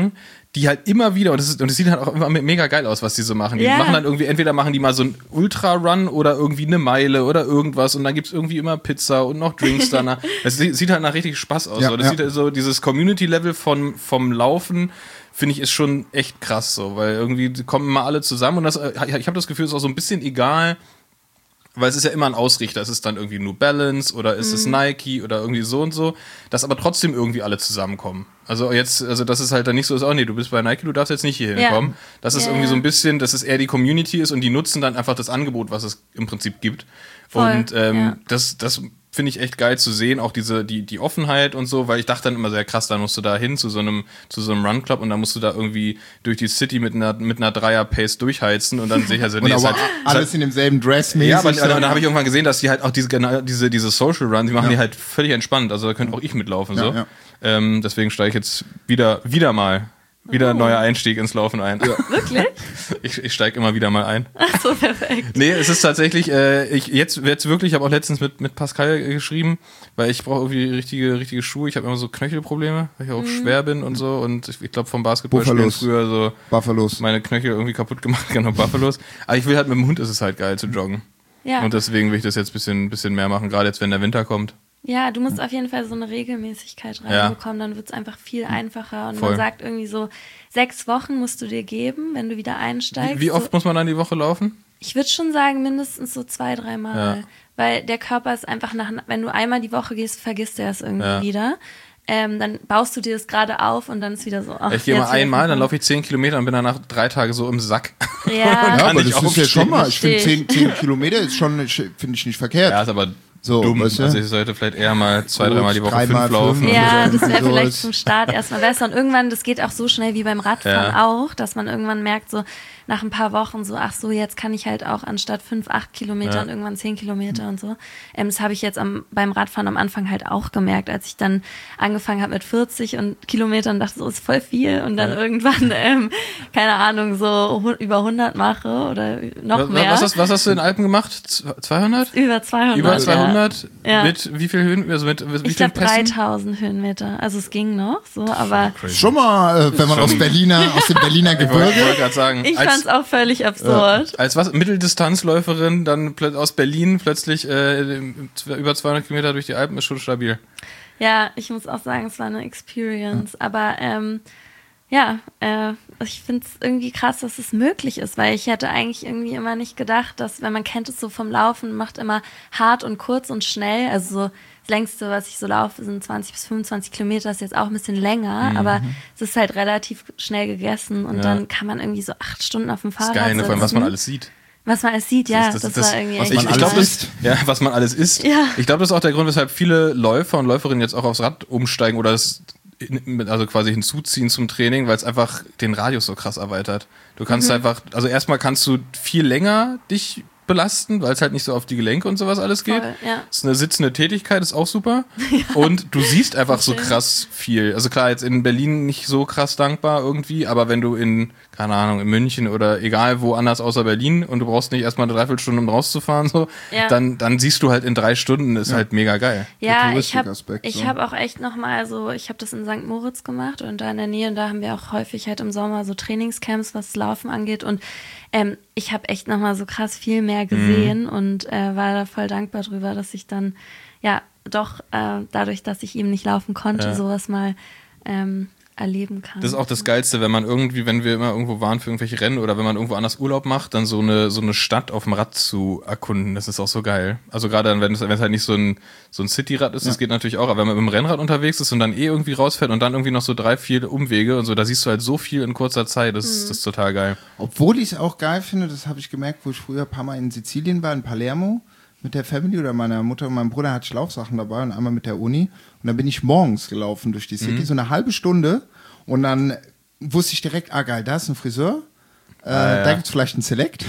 die halt immer wieder, und es und es sieht halt auch immer mega geil aus, was die so machen. Die Ja. machen dann irgendwie, entweder machen die mal so einen Ultra-Run oder irgendwie eine Meile oder irgendwas und dann gibt's irgendwie immer Pizza und noch Drinks danach. Es sieht halt nach richtig Spaß aus. Ja, so. Das ja. sieht halt so, dieses Community-Level von, vom Laufen, finde ich, ist schon echt krass so, weil irgendwie kommen immer alle zusammen und das, ich habe das Gefühl, es ist auch so ein bisschen egal, weil es ist ja immer ein Ausrichter. Es ist dann irgendwie New Balance oder ist es Nike oder irgendwie so und so, dass aber trotzdem irgendwie alle zusammenkommen. Also jetzt, also das ist halt dann nicht so, ist auch nee, du bist bei Nike, du darfst jetzt nicht hier Ja. hinkommen. Das ist Ja, irgendwie ja. so ein bisschen, dass es eher die Community ist und die nutzen dann einfach das Angebot, was es im Prinzip gibt. Voll, Und ähm, ja. das, das finde ich echt geil zu sehen, auch diese, die, die Offenheit und so, weil ich dachte dann immer sehr krass, dann musst du da hin zu so einem, zu so einem Run-Club und dann musst du da irgendwie durch die City mit einer, mit einer Dreier-Pace durchheizen und dann sehe ich also, nee, Und ist aber halt, alles in demselben Dress mäßig. ja, aber dann, dann- dann habe ich irgendwann gesehen, dass die halt auch diese, genau diese, diese Social Run, die machen Ja. die halt völlig entspannt. Also da könnte auch ich mitlaufen. Ja, so. ja. Ähm, deswegen steige ich jetzt wieder, wieder mal, wieder ein neuer Einstieg ins Laufen ein. Wirklich? Ich, ich steige immer wieder mal ein. Ach so, perfekt. Nee, es ist tatsächlich, äh, ich jetzt, jetzt wirklich, ich habe auch letztens mit, mit Pascal geschrieben, weil ich brauche irgendwie richtige, richtige Schuhe. Ich habe immer so Knöchelprobleme, weil ich auch schwer bin und so. Und ich, ich glaube vom Basketballspielen Buffalos. früher so Buffalos. meine Knöchel irgendwie kaputt gemacht, genau, Buffalos. Aber ich will halt mit dem Hund, ist es halt geil zu joggen. Ja. Und deswegen will ich das jetzt ein bisschen, bisschen mehr machen, gerade jetzt, wenn der Winter kommt. Ja, du musst auf jeden Fall so eine Regelmäßigkeit Ja. reinbekommen, dann wird's einfach viel einfacher. Und Voll. man sagt irgendwie so, sechs Wochen musst du dir geben, wenn du wieder einsteigst. Wie, wie oft so, muss man dann die Woche laufen? ich würde schon sagen, mindestens so zwei, dreimal. Ja. Weil der Körper ist einfach nach, wenn du einmal die Woche gehst, vergisst er es irgendwie Ja. wieder. Ähm, dann baust du dir das gerade auf und dann ist wieder so. Ach, Ich gehe mal jetzt wieder einmal, dann von laufe ich zehn Kilometer und bin danach drei Tage so im Sack. vorne. Ja, Ja, Kann aber ich das ist ja schon aufstehen. mal, ich finde Versteh zehn, zehn Kilometer ist schon, finde ich nicht verkehrt. Ja, ist aber So, dumm. weißt du? Also ich sollte vielleicht eher mal zwei, Gut, dreimal die Woche dreimal fünf laufen. fünf. Ja, Also das wäre irgendwie vielleicht sowas. zum Start erstmal besser. Und irgendwann, das geht auch so schnell wie beim Radfahren Ja. auch, dass man irgendwann merkt, so nach ein paar Wochen so, ach so, jetzt kann ich halt auch anstatt fünf, acht Kilometer Ja. und irgendwann zehn Kilometer und so. Ähm, das habe ich jetzt am, beim Radfahren am Anfang halt auch gemerkt, als ich dann angefangen habe mit vierzig und Kilometern, dachte so, ist voll viel und dann Ja. irgendwann, ähm, keine Ahnung, so hu- über hundert mache oder noch Was, mehr. was, hast, was hast du in den Alpen gemacht? Z- zweihundert? Über zweihundert. Über zweihundert? Ja. Mit wie viel Höhen? Also mit, mit wie Ich vielen glaube Pässen? dreitausend Höhenmeter. Also es ging noch so, aber Schon mal, äh, wenn man aus Berliner, aus dem Berliner Ich wollte wollte Gebirge. gerade sagen, ich als, fand's auch völlig absurd. als was Mitteldistanzläuferin dann plö- aus Berlin plötzlich äh, über zweihundert Kilometer durch die Alpen ist schon stabil. Ja, ich muss auch sagen, es war eine Experience. Aber ähm, ja, äh, ich finde es irgendwie krass, dass es möglich ist, weil ich hätte eigentlich irgendwie immer nicht gedacht, dass, wenn man kennt es so vom Laufen, macht immer hart und kurz und schnell. Also so das längste, was ich so laufe, sind zwanzig bis fünfundzwanzig Kilometer, ist jetzt auch ein bisschen länger, aber es ist halt relativ schnell gegessen und Ja. dann kann man irgendwie so acht Stunden auf dem Das Fahrrad ist geil, ne? Vor allem, was sitzen. man alles sieht. Was man alles sieht, ja, das, Das- das- war irgendwie was echt ich, ich alles glaube, isst. das, ja, was man alles isst. Ja. Ich glaube, das ist auch der Grund, weshalb viele Läufer und Läuferinnen jetzt auch aufs Rad umsteigen oder es in- also quasi hinzuziehen zum Training, weil es einfach den Radius so krass erweitert. Du kannst Mhm. einfach, also erstmal kannst du viel länger dich belasten, weil es halt nicht so auf die Gelenke und sowas alles geht. Voll, ja. Das ist eine sitzende Tätigkeit, ist auch super. Und du siehst einfach so Schön. krass viel. Also klar, jetzt in Berlin nicht so krass dankbar irgendwie, aber wenn du in, keine Ahnung, in München oder egal wo anders außer Berlin und du brauchst nicht erstmal eine Dreiviertelstunde, um rauszufahren, so, Ja. dann, dann siehst du halt in drei Stunden, ist halt mega geil. Ja, ich habe Touristikaspekt, ich so. hab auch echt nochmal so, ich habe das in Sankt Moritz gemacht und da in der Nähe, und da haben wir auch häufig halt im Sommer so Trainingscamps, was das Laufen angeht, und ähm, ich habe echt nochmal so krass viel mehr gesehen und äh, war da voll dankbar drüber, dass ich dann, ja, doch äh, dadurch, dass ich eben nicht laufen konnte, Ja. sowas mal ähm, erleben kann. Das ist auch das Geilste, wenn man irgendwie, wenn wir immer irgendwo waren für irgendwelche Rennen oder wenn man irgendwo anders Urlaub macht, dann so eine, so eine Stadt auf dem Rad zu erkunden. Das ist auch so geil. Also gerade dann, wenn es, wenn es halt nicht so ein, so ein Cityrad ist, das geht natürlich auch, aber wenn man mit dem Rennrad unterwegs ist und dann eh irgendwie rausfährt und dann irgendwie noch so drei, vier Umwege und so, da siehst du halt so viel in kurzer Zeit. Das, ist das ist total geil. Obwohl ich es auch geil finde, das habe ich gemerkt, wo ich früher ein paar Mal in Sizilien war, in Palermo, mit der Family oder meiner Mutter und meinem Bruder hatte ich Laufsachen dabei und einmal mit der Uni. Und dann bin ich morgens gelaufen durch die City, so eine halbe Stunde. Und dann wusste ich direkt, ah geil, da ist ein Friseur. Äh, ja. Da gibt's vielleicht einen Select.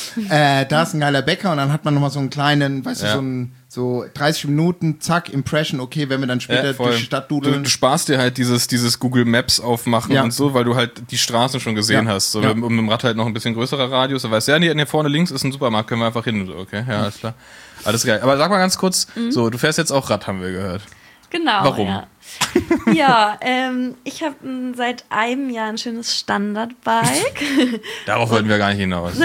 Äh, da ist ein geiler Bäcker und dann hat man nochmal so einen kleinen, weißt Ja. du, so, ein, so dreißig Minuten, zack, Impression, okay, wenn wir dann später Ja, voll. durch die Stadt du, dudeln. du sparst dir halt dieses, dieses Google Maps aufmachen Ja. und so, weil du halt die Straßen schon gesehen Ja. hast. So, Ja. mit, mit dem Rad halt noch ein bisschen größerer Radius. Da weißt du, ja, nee, nee, vorne links ist ein Supermarkt, können wir einfach hin. So, okay, ja, alles klar. Alles geil. Aber sag mal ganz kurz, so, du fährst jetzt auch Rad, haben wir gehört. Genau, Warum? ja. Ja, ähm, ich habe seit einem Jahr ein schönes Standardbike. Darauf wollten wir gar nicht hinaus.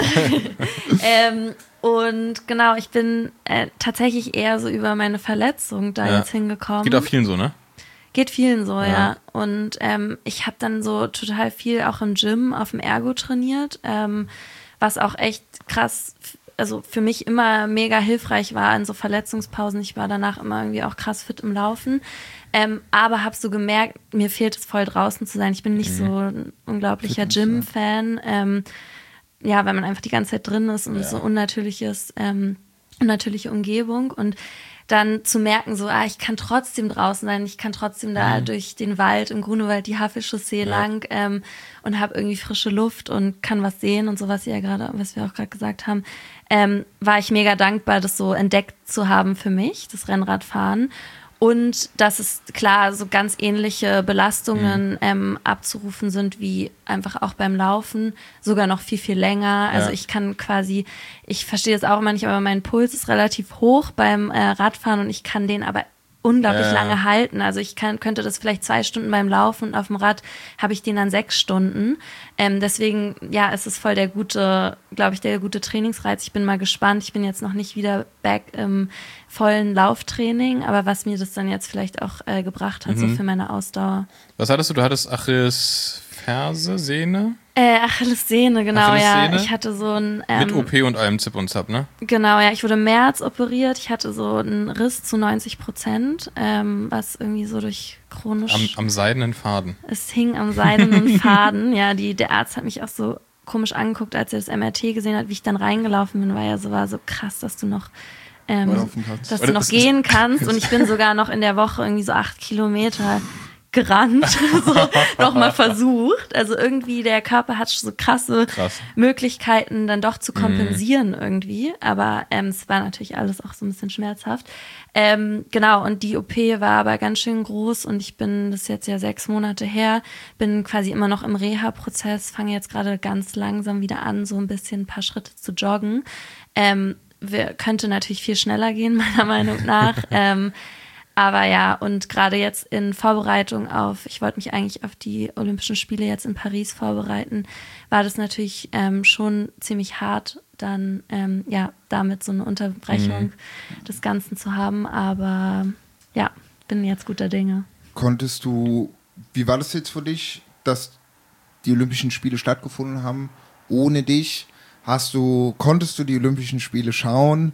ähm, und genau, ich bin äh, tatsächlich eher so über meine Verletzung da Ja. jetzt hingekommen. Geht auch vielen so, ne? Geht vielen so, ja. Ja. Und ähm, ich habe dann so total viel auch im Gym auf dem Ergo trainiert, ähm, was auch echt krass, also für mich immer mega hilfreich war in so Verletzungspausen. Ich war danach immer irgendwie auch krass fit im Laufen. Ähm, aber habe so gemerkt, mir fehlt es voll draußen zu sein. Ich bin nicht Mhm. so ein unglaublicher Fitness, Gym-Fan. Ähm, ja, weil man einfach die ganze Zeit drin ist und Ja. so unnatürliches, ähm, unnatürliche Umgebung. Und dann zu merken, so, ah, ich kann trotzdem draußen sein, ich kann trotzdem da Mhm. durch den Wald, im Grunewald, die Havelchaussee Ja. lang ähm, und habe irgendwie frische Luft und kann was sehen und so, was ihr ja gerade, was wir auch gerade gesagt haben, ähm, war ich mega dankbar, das so entdeckt zu haben für mich, das Rennradfahren. Und dass es klar so ganz ähnliche Belastungen Mhm. ähm, abzurufen sind wie einfach auch beim Laufen, sogar noch viel, viel länger. Also Ja. ich kann quasi, ich verstehe es auch immer nicht, aber mein Puls ist relativ hoch beim äh, Radfahren und ich kann den aber unglaublich Ja. lange halten. Also ich kann, könnte das vielleicht zwei Stunden beim Laufen und auf dem Rad habe ich den dann sechs Stunden. Ähm, deswegen, ja, es ist voll der gute, glaube ich, der gute Trainingsreiz. Ich bin mal gespannt. Ich bin jetzt noch nicht wieder back im vollen Lauftraining, aber was mir das dann jetzt vielleicht auch äh, gebracht hat, Mhm. so für meine Ausdauer. Was hattest du? Du hattest Achillesferse, Sehne? Äh, Achillessehne, genau, ja. Achillessehne? Ich hatte so ein Mit ähm, O P und allem Zip und Zap, ne? Genau, ja, ich wurde im März operiert. Ich hatte so einen Riss zu neunzig Prozent, ähm, was irgendwie so durch chronisch... Am, am seidenen Faden. Es hing am seidenen Faden. Ja, die, der Arzt hat mich auch so komisch angeguckt, als er das M R T gesehen hat, wie ich dann reingelaufen bin, war ja so, war so krass, dass du noch... Ähm, Laufen kannst. dass Oder du noch das ist- gehen kannst. Und ich bin sogar noch in der Woche irgendwie so acht Kilometer gerannt, so nochmal versucht. Also irgendwie der Körper hat so krasse Krass. Möglichkeiten, dann doch zu kompensieren irgendwie. Aber ähm, es war natürlich alles auch so ein bisschen schmerzhaft. Ähm, genau, und die O P war aber ganz schön groß und ich bin, das ist jetzt ja sechs Monate her, bin quasi immer noch im Reha-Prozess, fange jetzt gerade ganz langsam wieder an, so ein bisschen ein paar Schritte zu joggen. Ähm, wir, könnte natürlich viel schneller gehen, meiner Meinung nach. ähm, aber ja, und gerade jetzt in Vorbereitung auf, ich wollte mich eigentlich auf die Olympischen Spiele jetzt in Paris vorbereiten, war das natürlich ähm, schon ziemlich hart, dann ähm, ja damit so eine Unterbrechung Mhm. des Ganzen zu haben. Aber ja, bin jetzt guter Dinge. Konntest du, wie war das jetzt für dich, dass die Olympischen Spiele stattgefunden haben ohne dich? Hast du, konntest du die Olympischen Spiele schauen?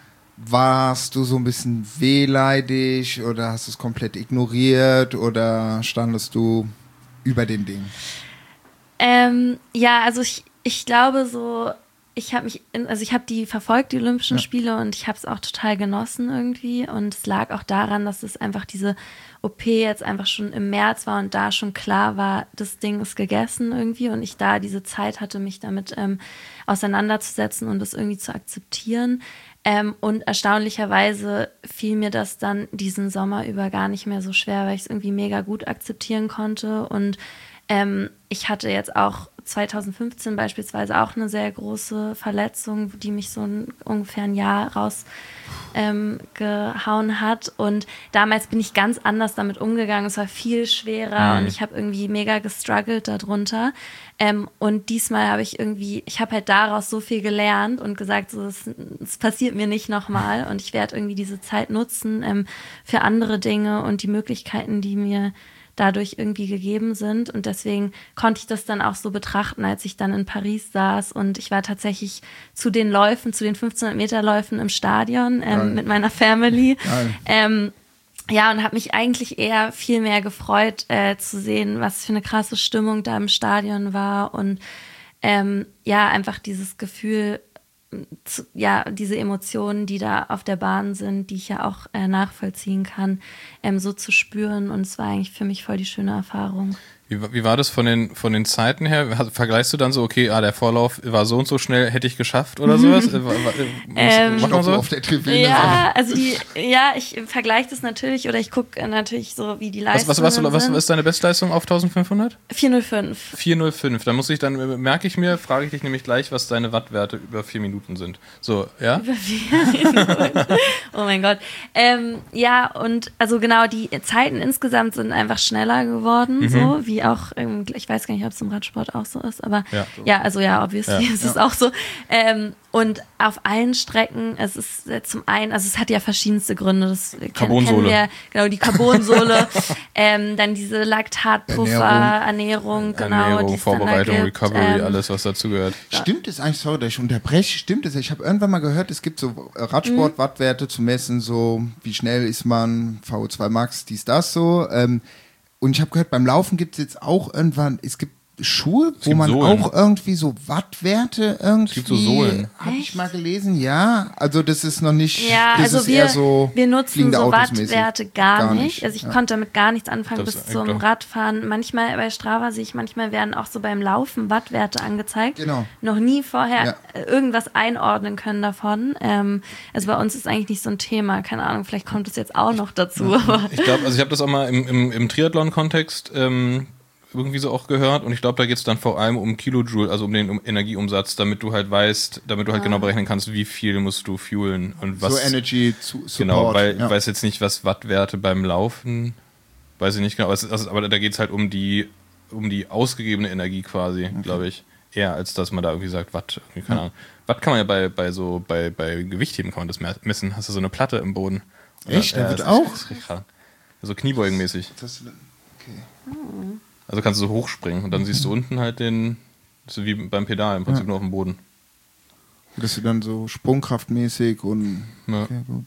Warst du so ein bisschen wehleidig oder hast du es komplett ignoriert oder standest du über den Dingen? Ähm, ja, also ich, ich glaube so, ich habe mich, in, also ich habe die verfolgt, die Olympischen Ja. Spiele, und ich habe es auch total genossen irgendwie. Und es lag auch daran, dass es einfach diese O P jetzt einfach schon im März war und da schon klar war, das Ding ist gegessen irgendwie, und ich da diese Zeit hatte, mich damit ähm, auseinanderzusetzen und das irgendwie zu akzeptieren. Ähm, und erstaunlicherweise fiel mir das dann diesen Sommer über gar nicht mehr so schwer, weil ich es irgendwie mega gut akzeptieren konnte. Und ähm, ich hatte jetzt auch zwanzig fünfzehn beispielsweise auch eine sehr große Verletzung, die mich so ein, ungefähr ein Jahr raus ähm, gehauen hat. Und damals bin ich ganz anders damit umgegangen. Es war viel schwerer Mhm. und ich habe irgendwie mega gestruggelt darunter. Ähm, und diesmal habe ich irgendwie, ich habe halt daraus so viel gelernt und gesagt, so, es, es passiert mir nicht nochmal, und ich werde irgendwie diese Zeit nutzen ähm, für andere Dinge und die Möglichkeiten, die mir dadurch irgendwie gegeben sind. Und deswegen konnte ich das dann auch so betrachten, als ich dann in Paris saß, und ich war tatsächlich zu den Läufen, zu den fünfzehnhundert Meter Läufen im Stadion ähm, Geil. mit meiner Family. Geil. Ähm, ja, und habe mich eigentlich eher viel mehr gefreut, äh, zu sehen, was für eine krasse Stimmung da im Stadion war, und ähm, ja, einfach dieses Gefühl, zu, ja, diese Emotionen, die da auf der Bahn sind, die ich ja auch äh, nachvollziehen kann, ähm, so zu spüren, und es war eigentlich für mich voll die schöne Erfahrung. Wie, wie war das von den, von den Zeiten her? Vergleichst du dann so, okay, ah, der Vorlauf war so und so schnell, hätte ich geschafft oder sowas? Äh, war- war- Ähm, Macht man so? Auf der Tribüne. Ja, also die, ja, ich vergleiche das natürlich oder ich gucke natürlich so, wie die Was, Leistungen was, was, was, was sind. ist deine Bestleistung auf eintausendfünfhundert? vierhundertfünf. vierhundertfünf. Da muss ich dann, äh, merke ich mir, frage ich dich nämlich gleich, was deine Wattwerte über vier Minuten sind. So, ja? Über vier Minuten. Oh mein Gott. Ähm, ja, und also genau, die Zeiten insgesamt sind einfach schneller geworden, Mhm. so wie auch, ähm, ich weiß gar nicht, ob es im Radsport auch so ist, aber Ja. ja, also ja, obviously Ja. ist es auch so. Ähm, und auf allen Strecken, es ist äh, zum einen, also es hat ja verschiedenste Gründe, das kennen, Carbonsohle. kennen wir, genau, die Carbonsohle, ähm, dann diese Laktatpuffer, Ernährung, genau, Ernährung, die es dann da Vorbereitung, gibt, Recovery, ähm, alles, was dazugehört. Stimmt es eigentlich, sorry, dass ich unterbreche, stimmt es? Ich habe irgendwann mal gehört, es gibt so Radsport-Wattwerte zu messen, so wie schnell ist man, V O zwei Max, dies, das so. Ähm, und ich habe gehört, beim Laufen gibt es jetzt auch irgendwann, es gibt Schuhe, wo gibt man Sohlen. auch irgendwie so Wattwerte irgendwie. gibt so Sohlen. Habe ich mal gelesen, ja. Also das ist noch nicht, Ja, das also ist wir, eher so wir nutzen fliegende so Autos mäßig. Wattwerte gar, Gar nicht. nicht, Also ich ja. konnte damit gar nichts anfangen Das bis ist zum eigentlich- Radfahren. Manchmal bei Strava sehe ich, manchmal werden auch so beim Laufen Wattwerte angezeigt. Genau. Noch nie vorher Ja. äh, irgendwas einordnen können davon. Ähm, also bei uns ist eigentlich nicht so ein Thema. Keine Ahnung, vielleicht kommt es jetzt auch noch dazu. Aber Ich glaube, also ich habe das auch mal im, im, im Triathlon-Kontext ähm, irgendwie so auch gehört und ich glaube, da geht es dann vor allem um Kilojoule, also um den um Energieumsatz, damit du halt weißt, damit du halt genau berechnen kannst, wie viel musst du fuelen und was. So Energy zu Support. Genau, weil ja. ich weiß jetzt nicht, was Wattwerte beim Laufen, weiß ich nicht genau, aber, es ist, also, aber da geht es halt um die, um die ausgegebene Energie quasi, glaube ich. Eher als dass man da irgendwie sagt, Watt, irgendwie, keine Ahnung. Watt kann man ja bei, bei so, bei, bei Gewichtheben kann man das me- messen. Hast du so eine Platte im Boden. Echt? Da Ja, wird das auch? Ist, das ist richtig krank. So kniebeugenmäßig. Das, okay. Also kannst du so hochspringen und dann siehst du unten halt den, das ist wie beim Pedal im Prinzip Ja. nur auf dem Boden. Das ist dann so sprungkraftmäßig und Ja. okay, gut.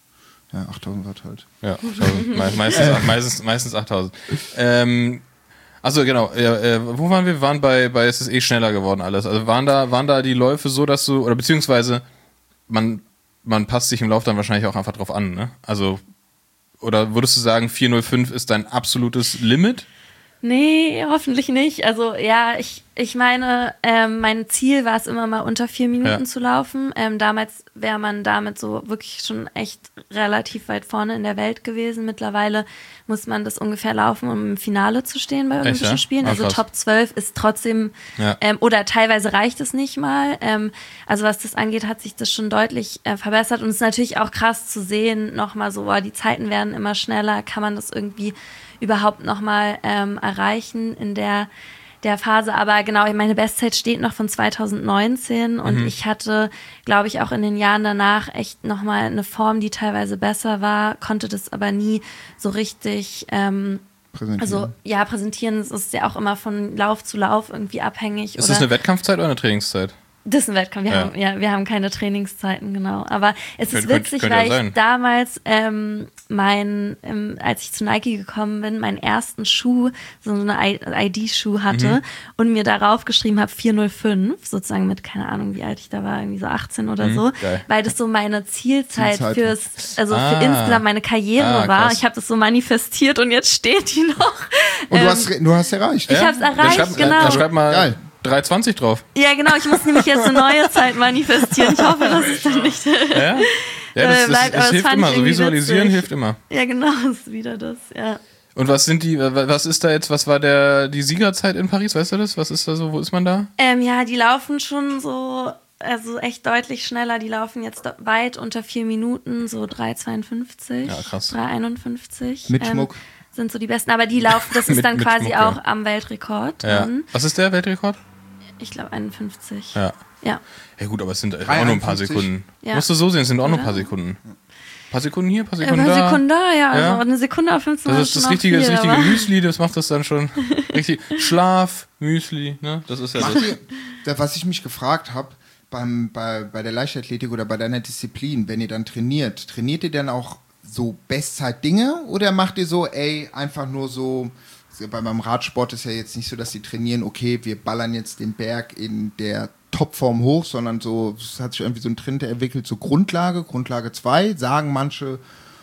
Ja, achttausend Watt halt. Ja, tausend. Me meistens, meistens, meistens achttausend. Ähm, also genau, ja, äh, wo waren wir? Wir waren bei, bei es ist eh schneller geworden alles. Also waren da, waren da die Läufe so, dass du, oder beziehungsweise man, man passt sich im Lauf dann wahrscheinlich auch einfach drauf an, ne? Also, oder würdest du sagen, vier null fünf ist dein absolutes Limit? nee, hoffentlich nicht. Also ja, ich, ich meine, ähm, mein Ziel war es immer mal unter vier Minuten Ja. zu laufen. Ähm, damals wäre man damit so wirklich schon echt relativ weit vorne in der Welt gewesen. Mittlerweile muss man das ungefähr laufen, um im Finale zu stehen bei Olympischen ja? Spielen. Ah, Also krass. Top zwölf ist trotzdem, Ja. ähm, oder teilweise reicht es nicht mal. Ähm, also was das angeht, hat sich das schon deutlich äh, verbessert. Und es ist natürlich auch krass zu sehen, nochmal so, oh, die Zeiten werden immer schneller. Kann man das irgendwie überhaupt nochmal ähm, erreichen in der, der Phase. Aber genau, meine Bestzeit steht noch von zweitausendneunzehn und Mhm. ich hatte, glaube ich, auch in den Jahren danach echt nochmal eine Form, die teilweise besser war, konnte das aber nie so richtig ähm, Präsentieren. also ja, präsentieren, es ist ja auch immer von Lauf zu Lauf irgendwie abhängig. Ist oder das eine Wettkampfzeit oder eine Trainingszeit? Das ist ein Wettkampf, wir, Ja. haben, ja, wir haben keine Trainingszeiten, genau. Aber es ist Könnte- könnte- witzig, könnte ja weil ich sein. damals, ähm, mein, ähm, als ich zu Nike gekommen bin, meinen ersten Schuh, so eine I D-Schuh hatte Mhm. und mir darauf geschrieben habe vier null fünf, sozusagen mit, keine Ahnung, wie alt ich da war, irgendwie so achtzehn oder so, Mhm. Geil. weil das so meine Zielzeit, Zielzeit fürs, also Ah. für insgesamt meine Karriere Ah, war. krass. Ich habe das so manifestiert und jetzt steht die noch. Und Ähm, du hast, du hast erreicht. Ich hab's Dann erreicht, schreib, genau. Dann schreib mal Geil. drei zwanzig drauf. Ja, genau, ich muss nämlich jetzt eine neue Zeit manifestieren. Ich hoffe, dass es dann nicht. Ja, ja das, Äh, das, bleibt- aber das das hilft fand immer. ich So irgendwie visualisieren witzig. hilft immer. Ja, genau, ist wieder das, ja. Und was sind die, was ist da jetzt, was war der, die Siegerzeit in Paris, weißt du das? Was ist da so, wo ist man da? Ähm, ja, die laufen schon so, also echt deutlich schneller. Die laufen jetzt do- weit unter vier Minuten, so drei zweiundfünfzig, Ja, krass. drei einundfünfzig. Mit ähm, Schmuck. Sind so die besten. Aber die laufen, das ist Mit- dann mit quasi Schmuck, ja. auch am Weltrekord Ja. dran. Was ist der Weltrekord? Ich glaube einundfünfzig. Ja. Ja. Ja gut, aber es sind auch drei nur ein paar einundfünfzig. Sekunden. Ja. Musst du so sehen, es sind auch nur ein Oder? paar Sekunden. Ein paar Sekunden hier, ein paar Ein Sekunden paar da. Sekunden da, ja. Also Ja. eine Sekunde auf fünfzehn Das ist schon das auch richtige, das viel, richtige aber- Müsli, das macht das dann schon richtig. Schlaf, Müsli, ne? Das ist ja Macht das. ihr, da, was ich mich gefragt habe, beim, bei, bei der Leichtathletik oder bei deiner Disziplin, wenn ihr dann trainiert, trainiert ihr dann auch so Bestzeit-Dinge oder macht ihr so, ey, einfach nur so, bei meinem Radsport ist ja jetzt nicht so, dass die trainieren, okay, wir ballern jetzt den Berg in der Topform hoch, sondern so, es hat sich irgendwie so ein Trend entwickelt, so Grundlage, Grundlage zwei, sagen manche,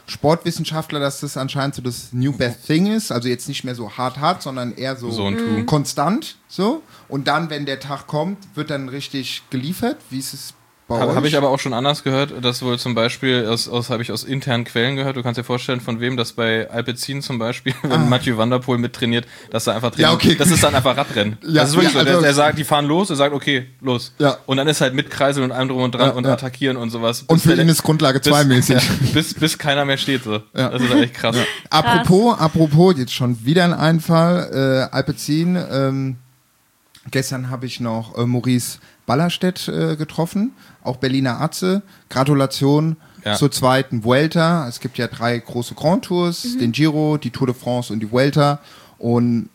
Sportwissenschaftler, dass das anscheinend so das New Best Thing ist. Also jetzt nicht mehr so hart, hart, sondern eher so, So ein Tool. konstant. So. Und dann, wenn der Tag kommt, wird dann richtig geliefert. Wie ist es bei Habe euch? hab ich aber auch schon anders gehört, dass wohl zum Beispiel, aus, aus habe ich aus internen Quellen gehört, du kannst dir vorstellen, von wem das bei Alpecin zum Beispiel, wenn ah. Mathieu Van der Poel mittrainiert, dass er einfach trainiert. Ja, okay. Das ist dann einfach Radrennen. Ja, das ist wirklich ja, so. also Der, der sagt, die fahren los, er sagt, okay, los. Ja. Und dann ist halt mit Kreisel und allem drum und dran Ja, und ja. attackieren und sowas. Und für der, ihn ist Grundlage bis, zwei mäßig. Ja, bis, bis keiner mehr steht so. Ja. Das ist halt echt krass. Ja. Apropos, apropos, jetzt schon wieder ein Einfall, äh, Alpecin, ähm, gestern habe ich noch äh, Maurice Ballerstedt äh, getroffen, auch Berliner Atze. Gratulation ja. zur zweiten Vuelta. Es gibt ja drei große Grand Tours, mhm. den Giro, die Tour de France und die Vuelta. Und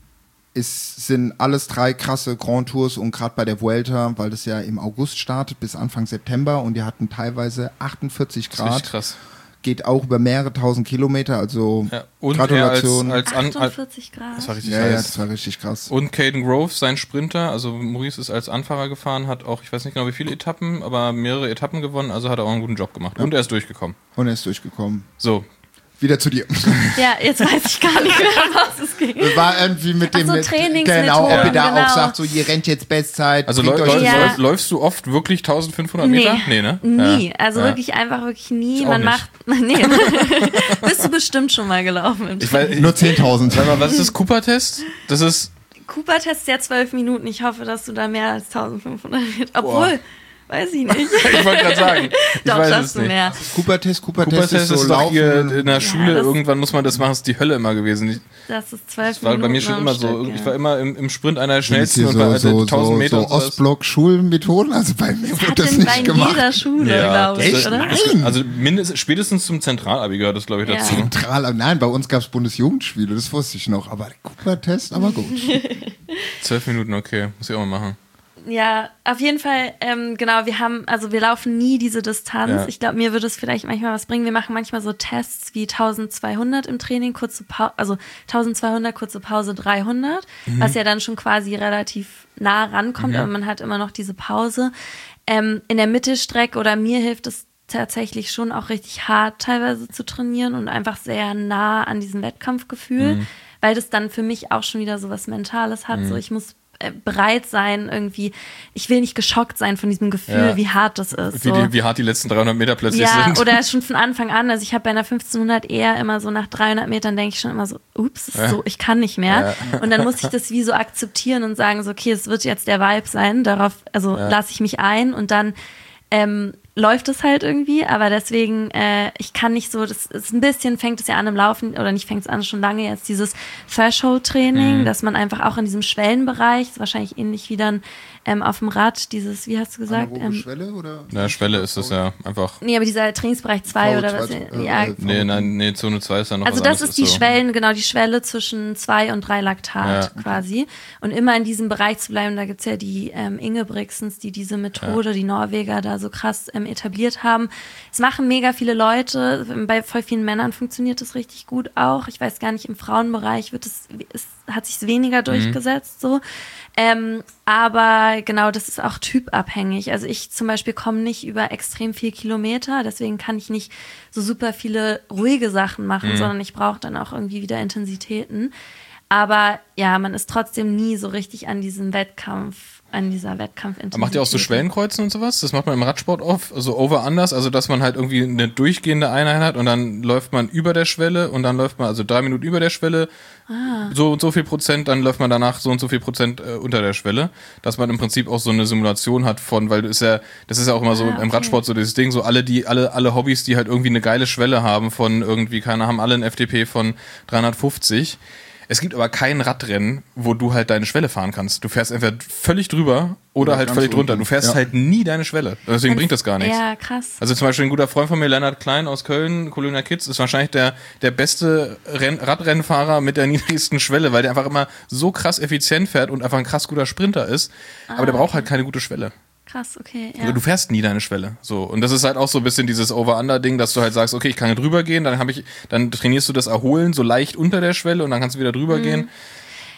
es sind alles drei krasse Grand Tours und gerade bei der Vuelta, weil das ja im August startet bis Anfang September und die hatten teilweise achtundvierzig Grad. Das ist richtig krass. Geht auch über mehrere tausend Kilometer, also ja, und Gratulation. Als, als achtundvierzig Grad. Das war richtig ja, krass. ja, das war richtig krass. Und Caden Grove, sein Sprinter, also Maurice ist als Anfahrer gefahren, hat auch, ich weiß nicht genau wie viele Etappen, aber mehrere Etappen gewonnen, also hat er auch einen guten Job gemacht. Ja. Und er ist durchgekommen. Und er ist durchgekommen. So. Wieder zu dir. Ja, jetzt weiß ich gar nicht mehr, was es ging. War irgendwie mit dem... Ach so, mit, Trainingsmethoden, genau, ob ihr da genau. auch sagt, so ihr rennt jetzt Bestzeit. Also bringt läu euch läu Ja. läu läufst du oft wirklich eintausendfünfhundert Meter? Nee, Nee, ne? Nie. Ja. Also ja. wirklich einfach wirklich nie. Ich auch Man nicht. macht... Nee. Bist du bestimmt schon mal gelaufen im Ich weiß, Nur zehntausend. Sag mal, was ist das Cooper-Test? Das ist... Cooper-Test ja zwölf Minuten. Ich hoffe, dass du da mehr als eintausendfünfhundert Meter... Obwohl... Boah. Weiß ich nicht. Ich wollte gerade sagen. Ich Doch, weiß schaffst es du nicht. mehr. Cooper-Test, Cooper-Test Cooper-Test ist so ist doch laufen. hier in der Schule, das- irgendwann muss man das machen, ist die Hölle immer gewesen. Ich, Das ist zwölf das war Minuten bei mir schon am immer so. Stück, Ich ja. war immer im, im Sprint einer der Sind das schnellsten hier und so, bei so, tausend so, Meter so und sowas. Ostblock-Schulmethoden? Also bei mir Das wird hat das in nicht bei gemacht. jeder Schule, Ja, glaube ich, das- oder? Nein. Also mindestens, spätestens zum Zentralabi gehört das, glaube ich, Ja. dazu. Zentral, nein, bei uns gab es Bundesjugendspiele, das wusste ich noch. Aber Cooper-Test, aber gut. Zwölf Minuten, okay. Muss ich auch mal machen. Ja, auf jeden Fall, ähm, genau, wir haben, also wir laufen nie diese Distanz. Ja. Ich glaube, mir würde es vielleicht manchmal was bringen. Wir machen manchmal so Tests wie eintausendzweihundert im Training, kurze Pause, also eintausendzweihundert, kurze Pause dreihundert, Mhm. was ja dann schon quasi relativ nah rankommt, Mhm. aber man hat immer noch diese Pause. Ähm, in der Mittelstrecke oder mir hilft es tatsächlich schon auch richtig hart teilweise zu trainieren und einfach sehr nah an diesem Wettkampfgefühl, Mhm. weil das dann für mich auch schon wieder so was Mentales hat. Mhm. So, ich muss äh, bereit sein, irgendwie, ich will nicht geschockt sein von diesem Gefühl, Ja. wie hart das ist. Wie, So. die, wie hart die letzten dreihundert Meter plötzlich Ja, sind. oder schon von Anfang an. Also ich habe bei einer fünfzehnhundert eher immer so nach dreihundert Metern denke ich schon immer so, ups, ist Ja. so, ich kann nicht mehr. Und dann muss ich das wie so akzeptieren und sagen so, okay, es wird jetzt der Vibe sein, darauf, also Ja. lasse ich mich ein und dann ähm, läuft es halt irgendwie, aber deswegen, äh, ich kann nicht so, das ist ein bisschen, fängt es ja an im Laufen, oder nicht fängt es an, schon lange jetzt dieses Threshold-Training, Mhm. dass man einfach auch in diesem Schwellenbereich, ist wahrscheinlich ähnlich wie dann ähm, auf dem Rad, dieses, wie hast du gesagt? Anaerobe Ähm, Schwelle oder? Na, Schwelle ist es ja einfach. nee, aber dieser Trainingsbereich zwei oder was? äh, Ja, äh, Nee, nein, nee, Zone zwei ist ja noch also was das anderes, ist die so. Schwellen, genau, die Schwelle zwischen zwei und drei Laktat Ja. quasi. Und immer in diesem Bereich zu bleiben, da gibt's ja die ähm, Ingebrigtsens, die diese Methode, die Norweger da so krass ähm, etabliert haben. Es machen mega viele Leute, bei voll vielen Männern funktioniert das richtig gut auch. Ich weiß gar nicht, im Frauenbereich wird es, es hat sich weniger durchgesetzt so. Ähm, aber genau, das ist auch typabhängig. Also ich zum Beispiel komme nicht über extrem viel Kilometer, deswegen kann ich nicht so super viele ruhige Sachen machen, Mhm. sondern ich brauche dann auch irgendwie wieder Intensitäten. Aber ja, man ist trotzdem nie so richtig an diesem Wettkampf, an dieser Wettkampfintensität. Macht ihr auch so Schwellenkreuzen und sowas? Das macht man im Radsport oft, so over-unders, also dass man halt irgendwie eine durchgehende Einheit hat und dann läuft man über der Schwelle und dann läuft man also drei Minuten über der Schwelle, Ah. so und so viel Prozent, dann läuft man danach so und so viel Prozent äh, unter der Schwelle, dass man im Prinzip auch so eine Simulation hat von, weil das ist ja, das ist ja auch immer so Ah, okay. im Radsport so dieses Ding, so alle die, alle, alle Hobbys, die halt irgendwie eine geile Schwelle haben von irgendwie, keine, haben alle ein F T P von dreihundertfünfzig. Es gibt aber kein Radrennen, wo du halt deine Schwelle fahren kannst. Du fährst entweder völlig drüber oder Oder halt ganz völlig drunter. unten. Du fährst Ja. halt nie deine Schwelle. Deswegen bringt das gar nichts. Ja, krass. Also zum Beispiel ein guter Freund von mir, Lennart Klein aus Köln, Colonia Kids, ist wahrscheinlich der, der beste Renn- Radrennfahrer mit der niedrigsten Schwelle, weil der einfach immer so krass effizient fährt und einfach ein krass guter Sprinter ist. Aber der braucht halt keine gute Schwelle. Krass, okay. Ja. Also du fährst nie deine Schwelle. So. Und das ist halt auch so ein bisschen dieses Over-Under-Ding, dass du halt sagst, okay, ich kann drüber gehen, dann habe ich, dann trainierst du das Erholen so leicht unter der Schwelle und dann kannst du wieder drüber Mhm. gehen.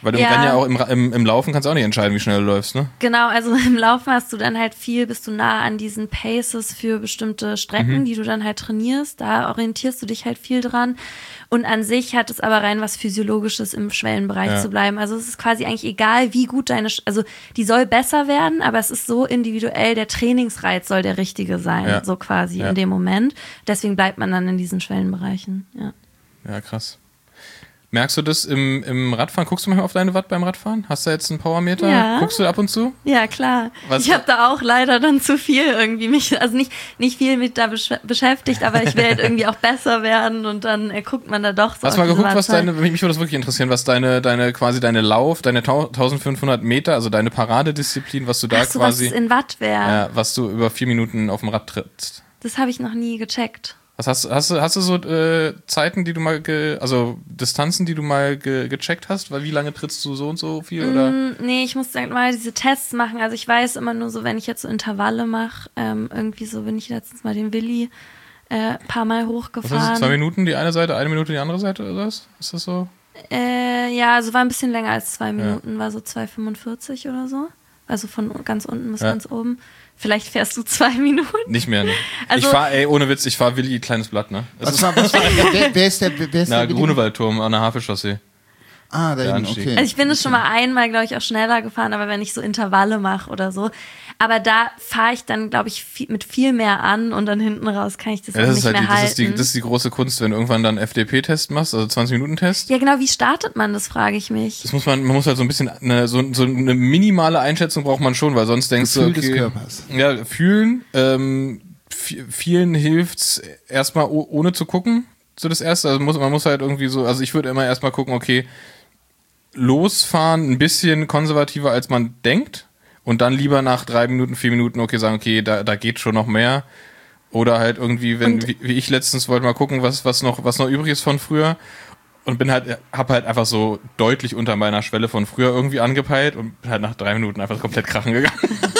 Weil du Ja. im Rennen ja auch im, im, im Laufen kannst du auch nicht entscheiden, wie schnell du läufst, ne? Genau, also im Laufen hast du dann halt viel, bist du nah an diesen Paces für bestimmte Strecken, Mhm. die du dann halt trainierst. Da orientierst du dich halt viel dran. Und an sich hat es aber rein was Physiologisches im Schwellenbereich Ja. zu bleiben. Also es ist quasi eigentlich egal, wie gut deine, Sch- also die soll besser werden, aber es ist so individuell, der Trainingsreiz soll der richtige sein, Ja. so quasi Ja. in dem Moment. Deswegen bleibt man dann in diesen Schwellenbereichen, ja. Ja, krass. Merkst du das im, im Radfahren? Guckst du manchmal auf deine Watt beim Radfahren? Hast du jetzt einen Powermeter? Ja. Guckst du ab und zu? Ja, klar. Was- ich habe da auch leider dann zu viel irgendwie mich, also nicht, nicht viel mit da besch beschäftigt, aber ich will halt irgendwie auch besser werden und dann äh, guckt man da doch so. Hast auf du mal diese geguckt, was Wandzahl. deine, mich würde das wirklich interessieren, was deine, deine, quasi deine Lauf, deine eintausendfünfhundert Meter, also deine Paradedisziplin, was du da Ach so, was quasi, es in Watt wäre. ja, was du über vier Minuten auf dem Rad trittst. Das habe ich noch nie gecheckt. Was hast, hast du, hast du so äh, Zeiten, die du mal, ge, also Distanzen, die du mal ge, gecheckt hast? Weil wie lange trittst du so und so viel? Oder? Mm, nee, ich muss dann mal diese Tests machen. Also ich weiß immer nur so, wenn ich jetzt so Intervalle mache, ähm, irgendwie so bin ich letztens mal den Willi äh, paar Mal Was hochgefahren. ist das, zwei Minuten die eine Seite, eine Minute die andere Seite oder was? Ist das so? Äh, ja, also war ein bisschen länger als zwei Minuten, war so zwei fünfundvierzig oder so. Also von ganz unten bis Ja. ganz oben. Vielleicht fährst du zwei Minuten. Nicht mehr, ne? Also- ich fahr, ey, ohne Witz, ich fahr Willi kleines Blatt, ne? Es Was ist war, was war, wer, wer ist der, wer ist na, der Willi? Grunewaldturm an der Havelchaussee. Ah, da Der hinten, Anstieg. okay. Also ich bin es schon mal einmal, glaube ich, auch schneller gefahren, aber wenn ich so Intervalle mache oder so. Aber da fahre ich dann, glaube ich, viel, mit viel mehr an und dann hinten raus kann ich das, Ja, auch das nicht ist halt mehr die, das halten. ist, die, das ist die große Kunst, wenn du irgendwann dann F D P-Test machst, also zwanzig-Minuten-Test. ja, genau, wie startet man das, frage ich mich. Das muss man, man muss halt so ein bisschen, eine, so, so eine minimale Einschätzung braucht man schon, weil sonst denkst Gefühl du, okay, des Körpers. Ja, fühlen, ähm, v- vielen hilft's erstmal oh, ohne zu gucken, so das erste, also muss, man muss halt irgendwie so, also ich würde immer erstmal gucken, okay, losfahren ein bisschen konservativer als man denkt und dann lieber nach drei Minuten, vier Minuten, okay, sagen, okay, da, da geht schon noch mehr. Oder halt irgendwie, wenn, Und- wie, wie ich letztens wollte mal gucken, was, was noch, was noch übrig ist von früher. Und bin halt, hab halt einfach so deutlich unter meiner Schwelle von früher irgendwie angepeilt und bin halt nach drei Minuten einfach komplett krachen gegangen.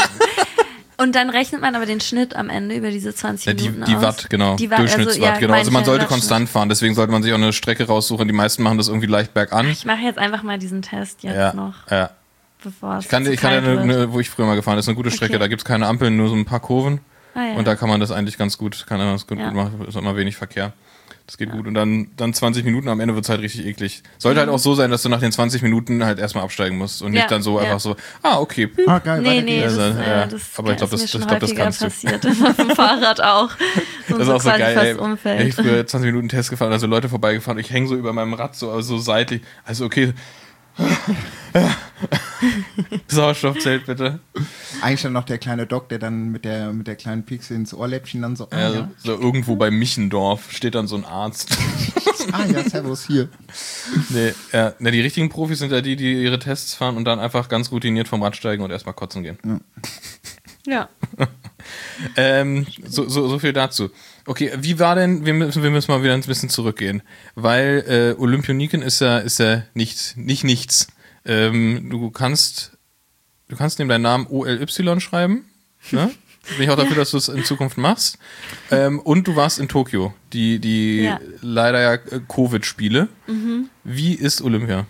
Und dann rechnet man aber den Schnitt am Ende über diese zwanzig Ja, die, Minuten die aus. Watt, genau. Die Watt, Durchschnittswatt, also, ja, genau. Also man meine sollte ich ja, konstant fahren, deswegen sollte man sich auch eine Strecke raussuchen. Die meisten machen das irgendwie leicht bergan. Ich mache jetzt einfach mal diesen Test jetzt Ja, noch, ja. bevor es Ich kann, zu ich kann ja kalt eine, wird. eine, wo ich früher mal gefahren bin, ist eine gute Strecke. Okay. Da gibt's keine Ampeln, nur so ein paar Kurven. Ah, ja. Und da kann man das eigentlich ganz gut, kann man das gut, Ja. gut machen. Ist immer wenig Verkehr. Das geht gut. Und dann, dann zwanzig Minuten, am Ende wird's halt richtig eklig. Sollte halt auch so sein, dass du nach den zwanzig Minuten halt erstmal absteigen musst und Ja, nicht dann so ja. einfach so, ah, okay. piep. Ah, geil, Nee, weiter nee, geht's. das, Also, äh, ja. das, Aber ich glaub, ist das- mir ich schon glaub, das häufiger kannst du. passiert. Auf dem Fahrrad auch. So, Das ist so auch so quasi geil, fast ey. umfällt. Ja, ich früher zwanzig Minuten Test gefahren, also Leute vorbeigefahren, ich hänge so über meinem Rad so, also so seitlich. Also okay. Sauerstoffzelt bitte. Eigentlich dann noch der kleine Doc, der dann mit der, mit der kleinen Pixel ins Ohrläppchen dann so, ah, Ja, ja, so, so irgendwo bei Michendorf steht dann so ein Arzt. ah, ja, servus, hier. Nee, ja, ne, die richtigen Profis sind ja die, die ihre Tests fahren und dann einfach ganz routiniert vom Rad steigen und erstmal kotzen gehen. Ja. Ähm, so, so, so viel dazu. Okay, wie war denn, wir müssen, wir müssen mal wieder ein bisschen zurückgehen, weil äh, Olympioniken ist ja, ist ja nicht, nicht nichts. Ähm, du kannst, du kannst neben deinem Namen O L Y schreiben, ne? Bin ich auch dafür, dass du es in Zukunft machst. Ähm, und du warst in Tokio, die, die Ja. leider ja äh, Covid-Spiele. Wie ist Olympia?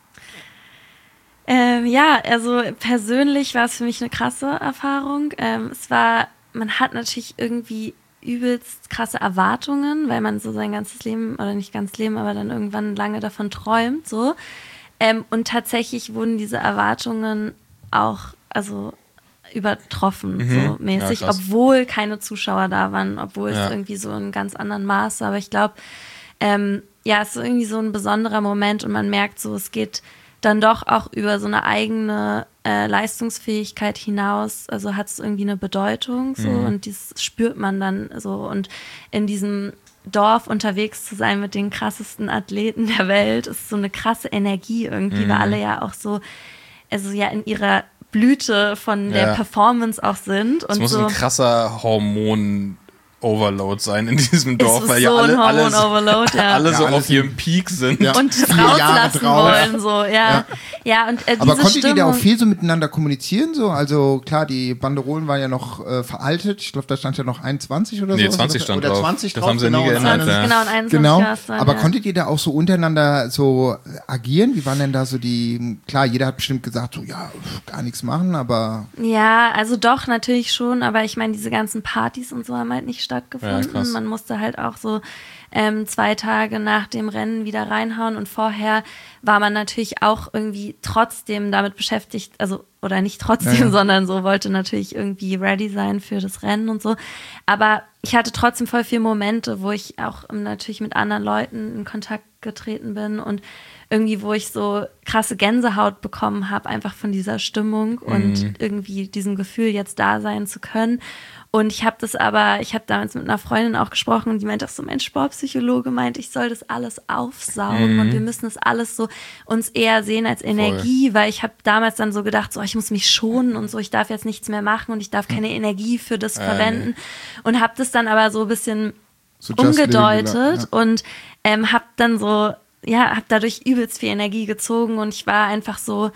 Ähm, ja, also persönlich war es für mich eine krasse Erfahrung. Ähm, es war, man hat natürlich irgendwie übelst krasse Erwartungen, weil man so sein ganzes Leben, oder nicht ganz Leben, aber dann irgendwann lange davon träumt, so. Ähm, und tatsächlich wurden diese Erwartungen auch, also übertroffen, Mhm. so mäßig, Ja, krass. obwohl keine Zuschauer da waren, obwohl Ja. es irgendwie so in ganz anderen Maße, aber ich glaube, ähm, ja, es ist irgendwie so ein besonderer Moment und man merkt so, es geht dann doch auch über so eine eigene äh, Leistungsfähigkeit hinaus, also hat es irgendwie eine Bedeutung so Mhm. und das spürt man dann so und in diesem Dorf unterwegs zu sein mit den krassesten Athleten der Welt ist so eine krasse Energie irgendwie, Mhm. weil alle ja auch so, also ja in ihrer Blüte von der Ja. Performance auch sind Es und muss so. ein krasser Hormon-Overload sein in diesem Dorf, ist weil so ja alle, ein alle, Hormon-Overload, ja. alle Ja, so alle auf sind- ihrem Peak sind. Ja. Und es Vier Jahre rauslassen drauf. wollen, so, ja. Ja, und äh, diese Aber konntet Stimmung, ihr da auch viel so miteinander kommunizieren? So? Also klar, die Banderolen waren ja noch äh, veraltet. Ich glaube, da stand ja noch einundzwanzig oder so. Nee, zwanzig stand oder drauf. zwanzig Das drauf, haben sie genau, nie geändert. zwanzig, Ja. genau, und einundzwanzig Genau, war's dann, aber ja. konntet ihr da auch so untereinander so agieren? Wie waren denn da so die, klar, jeder hat bestimmt gesagt, so ja, pf, gar nichts machen, aber... Ja, also doch, natürlich schon, aber ich meine, diese ganzen Partys und so haben halt nicht Ja, stattgefunden. krass. Man musste halt auch so ähm, zwei Tage nach dem Rennen wieder reinhauen und vorher war man natürlich auch irgendwie trotzdem damit beschäftigt, also oder nicht trotzdem, Ja, ja. sondern so wollte natürlich irgendwie ready sein für das Rennen und so. Aber ich hatte trotzdem voll viele Momente, wo ich auch ähm, natürlich mit anderen Leuten in Kontakt getreten bin und irgendwie, wo ich so krasse Gänsehaut bekommen habe, einfach von dieser Stimmung und irgendwie diesem Gefühl, jetzt da sein zu können. Und ich habe das aber, ich habe damals mit einer Freundin auch gesprochen und die meinte auch so, mein Sportpsychologe meint, ich soll das alles aufsaugen Mhm. und wir müssen das alles so uns eher sehen als Energie, weil ich habe damals dann so gedacht, so ich muss mich schonen und so, ich darf jetzt nichts mehr machen und ich darf keine Energie für das Äh, verwenden und habe das dann aber so ein bisschen So just living umgedeutet the life, ja. und ähm, habe dann so, ja, habe dadurch übelst viel Energie gezogen und ich war einfach so,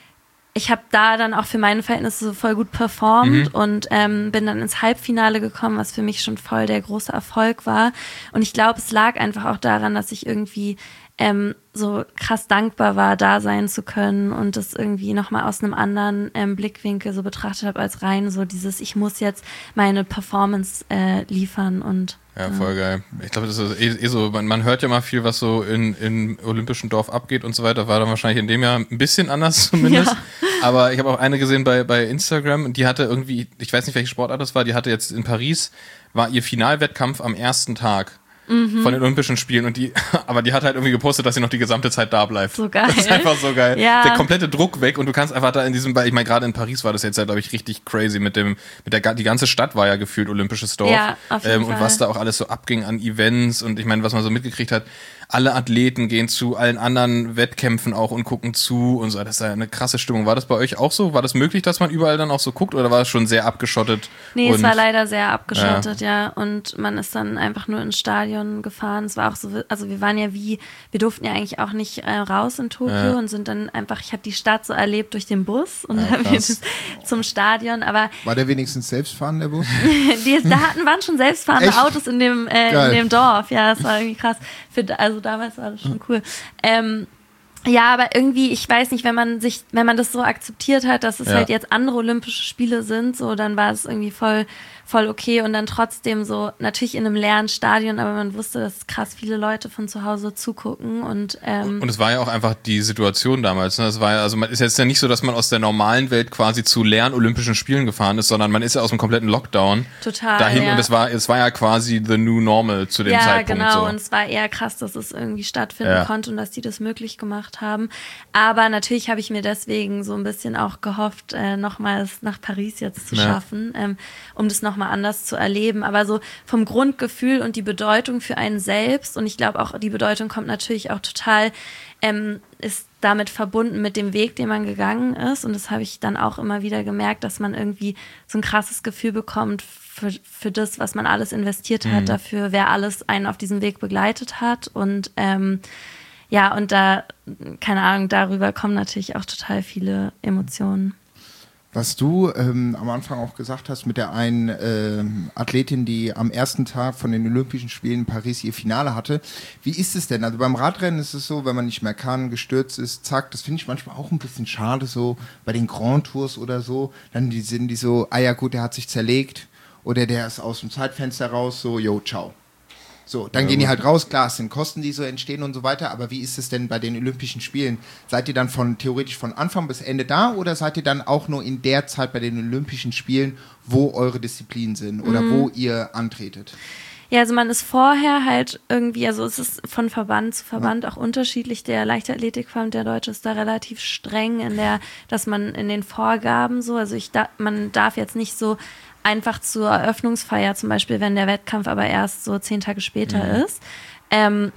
ich habe da dann auch für meine Verhältnisse so voll gut performt und ähm, bin dann ins Halbfinale gekommen, was für mich schon voll der große Erfolg war. Und ich glaube, es lag einfach auch daran, dass ich irgendwie ähm, so krass dankbar war, da sein zu können und das irgendwie nochmal aus einem anderen ähm, Blickwinkel so betrachtet habe als rein so dieses, ich muss jetzt meine Performance äh, liefern und Ja, voll geil. Ich glaube, das ist eh, eh so, man, man hört ja mal viel, was so in, in olympischen Dorf abgeht und so weiter. War dann wahrscheinlich in dem Jahr ein bisschen anders zumindest. Ja. Aber ich habe auch eine gesehen bei, bei Instagram, die hatte irgendwie, ich weiß nicht, welche Sportart das war, die hatte jetzt in Paris, war ihr Finalwettkampf am ersten Tag. Von den Olympischen Spielen und die, aber die hat halt irgendwie gepostet, dass sie noch die gesamte Zeit da bleibt. So geil. Das ist einfach so geil. Ja. Der komplette Druck weg und du kannst einfach da in diesem, ich meine, gerade in Paris war das jetzt ja, glaube ich, richtig crazy mit dem, mit der, ga- die ganze Stadt war ja gefühlt olympisches Dorf. Ja, auf jeden ähm, Und Fall. was da auch alles so abging an Events und ich meine, was man so mitgekriegt hat, alle Athleten gehen zu allen anderen Wettkämpfen auch und gucken zu und so. Das ist ja eine krasse Stimmung. War das bei euch auch so? War das möglich, dass man überall dann auch so guckt oder war es schon sehr abgeschottet? Nee, und es war leider sehr abgeschottet, ja. Und man ist dann einfach nur ins Stadion gefahren. Es war auch so, also wir waren ja wie, wir durften ja eigentlich auch nicht äh, raus in Tokio Ja. und sind dann einfach, ich habe die Stadt so erlebt durch den Bus und Ja, dann krass. wir zum Stadion. Aber War der wenigstens selbstfahrend, der Bus? die da hatten, waren schon selbstfahrende Echt? Autos in dem, äh, Geil. in dem Dorf. Ja, das war irgendwie krass. Für, also damals war das schon cool. Ähm, ja, aber irgendwie, ich weiß nicht, wenn man sich, wenn man das so akzeptiert hat, dass es Ja. halt jetzt andere Olympische Spiele sind, so, dann war es irgendwie voll, voll okay und dann trotzdem so, natürlich in einem leeren Stadion, aber man wusste, dass krass viele Leute von zu Hause zugucken und, ähm, Und es war ja auch einfach die Situation damals. Ne? Es war ja, also man ist jetzt ja nicht so, dass man aus der normalen Welt quasi zu leeren Olympischen Spielen gefahren ist, sondern man ist ja aus dem kompletten Lockdown total, dahin ja. und es war, es war ja quasi the new normal zu dem ja, Zeitpunkt. genau. So. Und es war eher krass, dass es irgendwie stattfinden Ja. konnte und dass die das möglich gemacht haben. Aber natürlich habe ich mir deswegen so ein bisschen auch gehofft, äh, nochmals nach Paris jetzt zu Ja. schaffen, ähm, um das nochmal anders zu erleben. Aber so vom Grundgefühl und die Bedeutung für einen selbst und ich glaube auch, die Bedeutung kommt natürlich auch total, ähm, ist damit verbunden mit dem Weg, den man gegangen ist. Und das habe ich dann auch immer wieder gemerkt, dass man irgendwie so ein krasses Gefühl bekommt für, für das, was man alles investiert hat, dafür, wer alles einen auf diesem Weg begleitet hat. Und ähm, ja, und da, keine Ahnung, darüber kommen natürlich auch total viele Emotionen. Was du ähm, am Anfang auch gesagt hast mit der einen ähm, Athletin, die am ersten Tag von den Olympischen Spielen in Paris ihr Finale hatte. Wie ist es denn? Also beim Radrennen ist es so, wenn man nicht mehr kann, gestürzt ist, zack, das finde ich manchmal auch ein bisschen schade, so bei den Grand Tours oder so, dann die, sind die so, ah ja gut, der hat sich zerlegt oder der ist aus dem Zeitfenster raus, so, yo, ciao. So, dann Ja, gehen die gut. halt raus, klar, es sind Kosten, die so entstehen und so weiter, aber wie ist es denn bei den Olympischen Spielen? Seid ihr dann von theoretisch von Anfang bis Ende da oder seid ihr dann auch nur in der Zeit bei den Olympischen Spielen, wo eure Disziplinen sind oder Mhm. wo ihr antretet? Ja, also man ist vorher halt irgendwie, also es ist von Verband zu Verband auch unterschiedlich. Der Leichtathletikverband, der Deutsche, ist da relativ streng in der, dass man in den Vorgaben so, also ich da, man darf jetzt nicht so einfach zur Eröffnungsfeier zum Beispiel, wenn der Wettkampf aber erst so zehn Tage später ist. Ähm,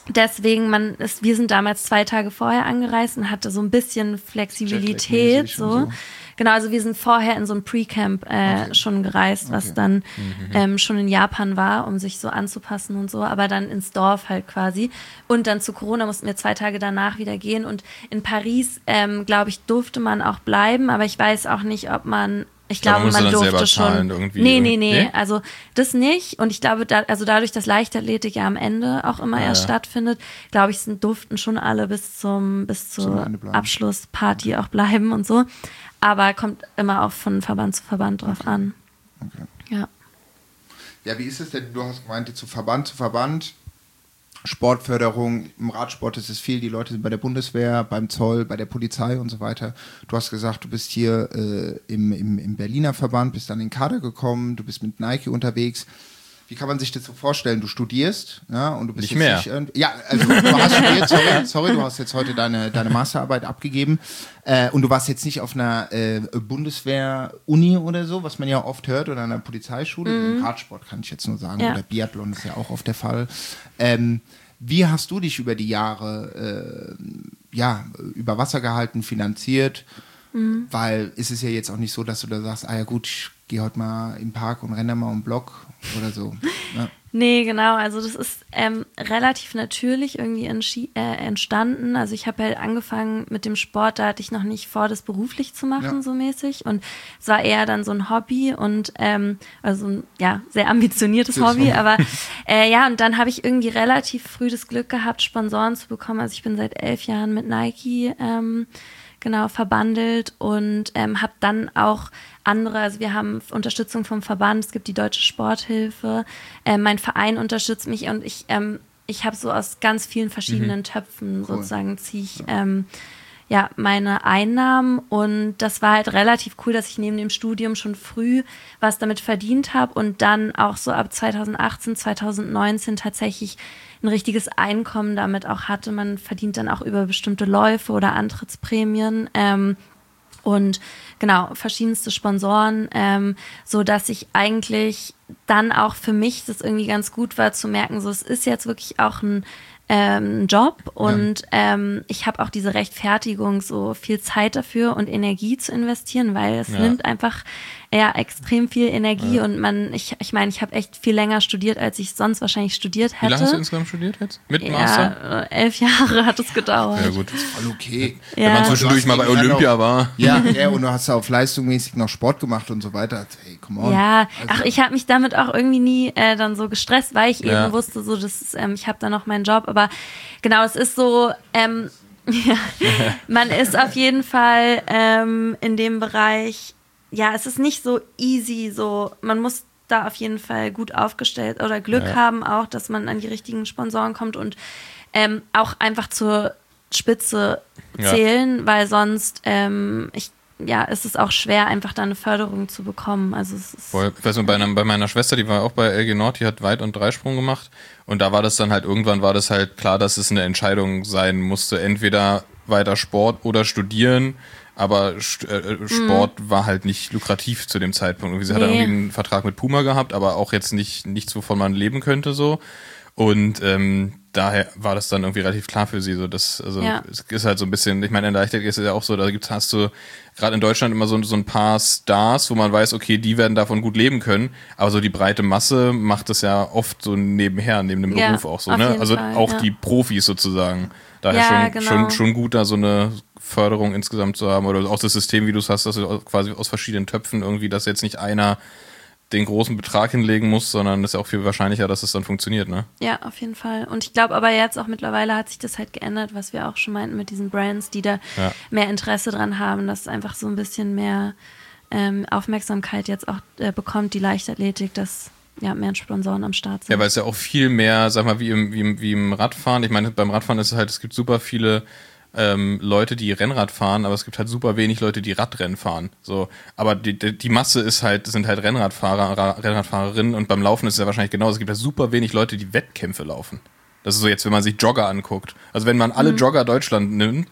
deswegen, man ist, wir sind damals zwei Tage vorher angereist und hatte so ein bisschen Flexibilität. So. so. Genau, also wir sind vorher in so ein Pre-Camp äh, okay. schon gereist, was okay. dann mhm. ähm, schon in Japan war, um sich so anzupassen und so, aber dann ins Dorf halt quasi. Und dann zu Corona mussten wir zwei Tage danach wieder gehen. Und in Paris, ähm, glaube ich, durfte man auch bleiben, aber ich weiß auch nicht, ob man Ich glaube, man, man durfte schon. Irgendwie nee, nee, nee, nee. Also das nicht. Und ich glaube, da, also dadurch, dass Leichtathletik ja am Ende auch immer ja, erst ja. stattfindet, glaube ich, sind, durften schon alle bis zum bis zur Abschlussparty okay. auch bleiben und so. Aber kommt immer auch von Verband zu Verband drauf okay. an. Okay. Ja. Ja, wie ist es denn? Du hast gemeint, zu Verband zu Verband. Sportförderung, im Radsport ist es viel, die Leute sind bei der Bundeswehr, beim Zoll, bei der Polizei und so weiter. Du hast gesagt, du bist hier äh, im, im, im Berliner Verband, bist dann in den Kader gekommen, du bist mit Nike unterwegs. Wie kann man sich das so vorstellen? Du studierst, ja, und du bist nicht jetzt mehr. Nicht, ja, also du hast studiert, sorry, sorry, du hast jetzt heute deine, deine Masterarbeit abgegeben äh, und du warst jetzt nicht auf einer äh, Bundeswehr-Uni oder so, was man ja oft hört, oder einer Polizeischule. Mhm. Im Radsport kann ich jetzt nur sagen, ja. oder Biathlon ist ja auch oft der Fall. Ähm, wie hast du dich über die Jahre äh, ja, über Wasser gehalten, finanziert? Mhm. Weil ist es ja jetzt auch nicht so, dass du da sagst, ah ja gut, ich gehe heute mal im Park und renne mal um den Block oder so. Ja. Nee, genau, also das ist ähm, relativ natürlich irgendwie entschi- äh, entstanden. Also ich habe halt angefangen mit dem Sport, da hatte ich noch nicht vor, das beruflich zu machen, ja. so mäßig. Und es war eher dann so ein Hobby und ähm, also ein ja, sehr ambitioniertes das Hobby. Aber äh, ja, und dann habe ich irgendwie relativ früh das Glück gehabt, Sponsoren zu bekommen. Also ich bin seit elf Jahren mit Nike ähm, genau verbandelt und ähm, habe dann auch andere, also wir haben Unterstützung vom Verband, es gibt die Deutsche Sporthilfe, äh, mein Verein unterstützt mich und ich, ähm, ich habe so aus ganz vielen verschiedenen mhm. Töpfen cool. sozusagen ziehe ich ähm, ja, meine Einnahmen und das war halt relativ cool, dass ich neben dem Studium schon früh was damit verdient habe und dann auch so ab zwanzig achtzehn, zwanzig neunzehn tatsächlich ein richtiges Einkommen damit auch hatte. Man verdient dann auch über bestimmte Läufe oder Antrittsprämien ähm, und genau, verschiedenste Sponsoren, ähm, so dass ich eigentlich dann auch für mich das irgendwie ganz gut war zu merken, so es ist jetzt wirklich auch ein ähm, Job und ja. ähm, ich habe auch diese Rechtfertigung, so viel Zeit dafür und Energie zu investieren, weil es ja. nimmt einfach ja extrem viel Energie ja. und man, ich ich meine, ich habe echt viel länger studiert, als ich sonst wahrscheinlich studiert hätte. Wie lange hast du insgesamt studiert jetzt? Mit ja, Master? elf Jahre hat es gedauert. Ja gut, das ist voll okay. Ja. Wenn man zwischendurch mal bei Olympia noch, war. Ja, ja, und du hast auch leistungsmäßig noch Sport gemacht und so weiter. Hey, come on. Ja, also, ach, ich habe mich damit auch irgendwie nie äh, dann so gestresst, weil ich ja. eben wusste, so, das ist, ähm, ich habe da noch meinen Job, aber genau, es ist so, ähm, ja, man ist auf jeden Fall ähm, in dem Bereich, ja, es ist nicht so easy, so, man muss da auf jeden Fall gut aufgestellt oder Glück ja. haben auch, dass man an die richtigen Sponsoren kommt und ähm, auch einfach zur Spitze zählen, ja. weil sonst, ähm, ich ja, ist es auch schwer, einfach da eine Förderung zu bekommen. Also es ist Voll. Ich weiß nicht, bei, einer, bei meiner Schwester, die war auch bei L G Nord, die hat Weit- und Dreisprung gemacht und da war das dann halt, irgendwann war das halt klar, dass es eine Entscheidung sein musste, entweder weiter Sport oder studieren, aber St- äh, Sport mhm. war halt nicht lukrativ zu dem Zeitpunkt. Sie nee. hat irgendwie einen Vertrag mit Puma gehabt, aber auch jetzt nicht nichts, wovon man leben könnte so und ähm, daher war das dann irgendwie relativ klar für sie, so dass, also ja. es ist halt so ein bisschen, ich meine, in der Leichtathletik ist es ja auch so, da gibt's, hast du gerade in Deutschland immer so, so ein paar Stars, wo man weiß, okay, die werden davon gut leben können, aber so die breite Masse macht das ja oft so nebenher, neben dem ja, Beruf auch so, ne? Also Fall, auch ja. die Profis sozusagen. Daher ja, schon, genau. schon, schon gut, da so eine Förderung insgesamt zu haben oder auch das System, wie du es hast, dass du quasi aus verschiedenen Töpfen irgendwie, dass jetzt nicht einer den großen Betrag hinlegen muss, sondern es ist ja auch viel wahrscheinlicher, dass es dann funktioniert, ne? Ja, auf jeden Fall. Und ich glaube aber jetzt auch mittlerweile hat sich das halt geändert, was wir auch schon meinten mit diesen Brands, die da ja. mehr Interesse dran haben, dass einfach so ein bisschen mehr ähm, Aufmerksamkeit jetzt auch äh, bekommt, die Leichtathletik, dass ja mehr Sponsoren am Start sind. Ja, weil es ja auch viel mehr, sag mal, wie im, wie im, wie im Radfahren. Ich meine, beim Radfahren ist es halt, es gibt super viele Ähm, Leute, die Rennrad fahren, aber es gibt halt super wenig Leute, die Radrennen fahren. So, aber die, die, die Masse ist halt, sind halt Rennradfahrer, Ra- Rennradfahrerinnen und beim Laufen ist es ja wahrscheinlich genauso. Es gibt halt super wenig Leute, die Wettkämpfe laufen. Das ist so jetzt, wenn man sich Jogger anguckt. Also wenn man alle mhm. Jogger Deutschland nimmt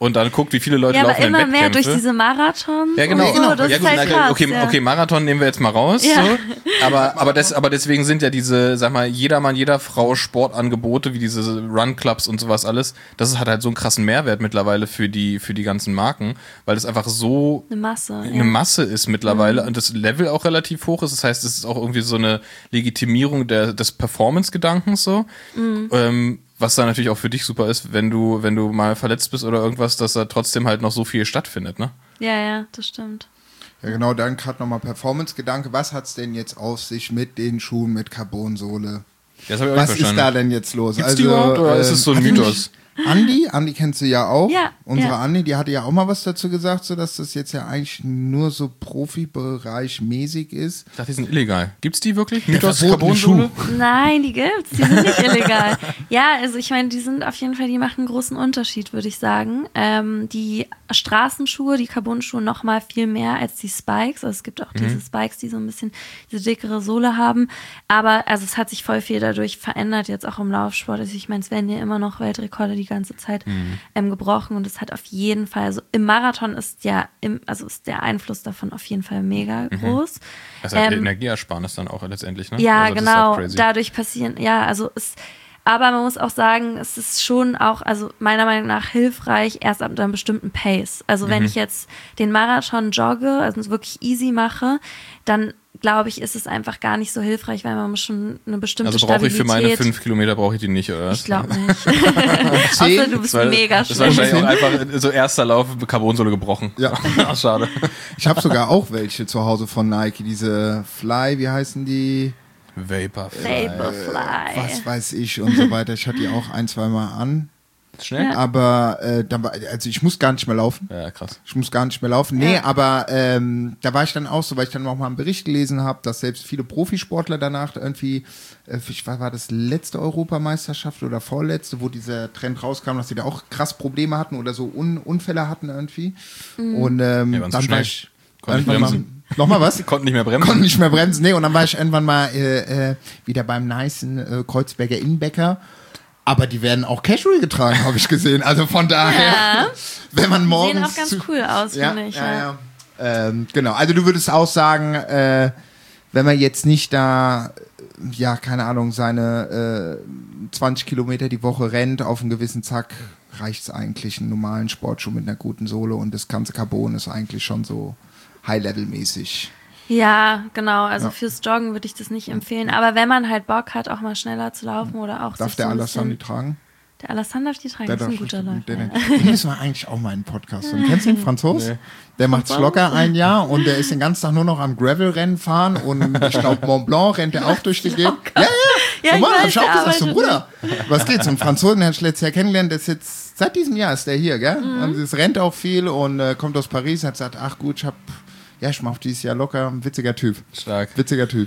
und dann guckt, wie viele Leute ja, laufen aber immer in mehr Wettkämpfe. durch diese Marathons. Ja, genau. Und so, das ja, ist gut, halt na, krass, okay, ja. okay, Marathon nehmen wir jetzt mal raus. Ja. So. Aber, aber, das, aber deswegen sind ja diese, sag mal, jeder Mann, jeder Frau Sportangebote, wie diese Run-Clubs und sowas alles, das hat halt so einen krassen Mehrwert mittlerweile für die, für die ganzen Marken, weil das einfach so Eine Masse. eine ja. Masse ist mittlerweile und das Level auch relativ hoch ist. Das heißt, es ist auch irgendwie so eine Legitimierung der, des Performance-Gedankens so. Mhm. Ähm, was dann natürlich auch für dich super ist, wenn du, wenn du mal verletzt bist oder irgendwas, dass da trotzdem halt noch so viel stattfindet, ne? Ja, ja, das stimmt. Ja, genau, dann gerade nochmal Performance-Gedanke. Was hat's denn jetzt auf sich mit den Schuhen mit Carbonsohle? Das habe ich auch Was nicht ist verstanden. da denn jetzt los? Gibt's die überhaupt oder ist es so ein hatte Mythos? nicht Andi, Andi kennst du ja auch. Ja, Unsere ja. Andi, die hatte ja auch mal was dazu gesagt, so dass das jetzt ja eigentlich nur so Profibereich mäßig ist. Ich dachte, die sind illegal. Gibt's die wirklich? Mythos verbotene Carbonsohle? Nein, die gibt's, die sind nicht illegal. Ja, also ich meine, die sind auf jeden Fall, die machen einen großen Unterschied, würde ich sagen. Ähm, die Straßenschuhe, die Carbon-Schuhe noch mal viel mehr als die Spikes. Also es gibt auch diese Spikes, die so ein bisschen diese dickere Sohle haben. Aber also es hat sich voll viel dadurch verändert, jetzt auch im Laufsport. Also ich meine, es werden ja immer noch Weltrekorde die ganze Zeit Mhm. ähm, gebrochen und es hat auf jeden Fall, also im Marathon ist ja, im, also ist der Einfluss davon auf jeden Fall mega groß. Das ist halt Ähm, Energieersparnis dann auch letztendlich, ne? Ja, Also das ist genau. auch crazy. Dadurch passieren, ja, also es, aber man muss auch sagen, es ist schon auch, also meiner Meinung nach hilfreich erst ab einem bestimmten Pace. Also wenn ich jetzt den Marathon jogge, also es wirklich easy mache, dann glaube ich, ist es einfach gar nicht so hilfreich, weil man muss schon eine bestimmte Also brauche ich für meine Stabilität- fünf Kilometer brauche ich die nicht, oder? Ich glaube nicht. Außer du bist Das war- mega Das war schnell. wahrscheinlich auch einfach so erster Lauf mit Carbonsohle gebrochen. Ja. Ach, schade. Ich habe sogar auch welche zu Hause von Nike, diese Fly, wie heißen die? Vaporfly. Vaporfly. Was weiß ich und so weiter. Ich hatte die auch ein, zwei Mal an. Schnell? Ja. Aber äh, dann war, also ich muss gar nicht mehr laufen. Ja, krass. Ich muss gar nicht mehr laufen. Nee, Ja. aber ähm, da war ich dann auch so, weil ich dann auch mal einen Bericht gelesen habe, dass selbst viele Profisportler danach irgendwie, äh, ich war, war das letzte Europameisterschaft oder vorletzte, wo dieser Trend rauskam, dass sie da auch krass Probleme hatten oder so Un Unfälle hatten irgendwie. Und ähm, Ja, waren zu dann schnell. war ich Konnte nicht irgendwann mal, bremsen. nochmal was? Konnten nicht mehr bremsen. Konnte nicht mehr bremsen. Nee, und dann war ich irgendwann mal äh, äh, wieder beim nicen äh, Kreuzberger Innenbäcker. Aber die werden auch casual getragen, habe ich gesehen. Also von daher, Ja. wenn man morgens... Sehen auch ganz zu- cool aus, ja, finde ich. ja, ja. Ähm, genau, also du würdest auch sagen, äh, wenn man jetzt nicht da, äh, ja, keine Ahnung, seine äh, zwanzig Kilometer die Woche rennt auf einen gewissen Zack, reicht es eigentlich, einen normalen Sportschuh mit einer guten Sohle und das ganze Carbon ist eigentlich schon so High-Level-mäßig. Ja, genau. Also Ja. fürs Joggen würde ich das nicht empfehlen. Aber wenn man halt Bock hat, auch mal schneller zu laufen oder auch Darf sich der so ein Alassane die bisschen- tragen? Der Alassane darf die tragen, das ist ein guter Läufer. Den, ja. den müssen wir eigentlich auch mal in den Podcast holen. Kennst du den Franzos? Nee. Der macht's locker ein Jahr und der ist den ganzen Tag nur noch am Gravel-Rennen fahren und ich glaube Mont Blanc rennt der auch durch die Gegend. Ja, ja, Ja, ich Normal, hab weiß, ich auch der gesagt, so arbeitet Bruder, was geht's? Und Franzosen, den hab ich letztes Jahr kennengelernt, der ist jetzt, seit diesem Jahr ist der hier, gell? Mhm. Und es rennt auch viel und äh, kommt aus Paris, hat gesagt, ach gut, ich hab, ja, ich mach dieses Jahr locker, ein witziger Typ. Stark, Witziger Typ.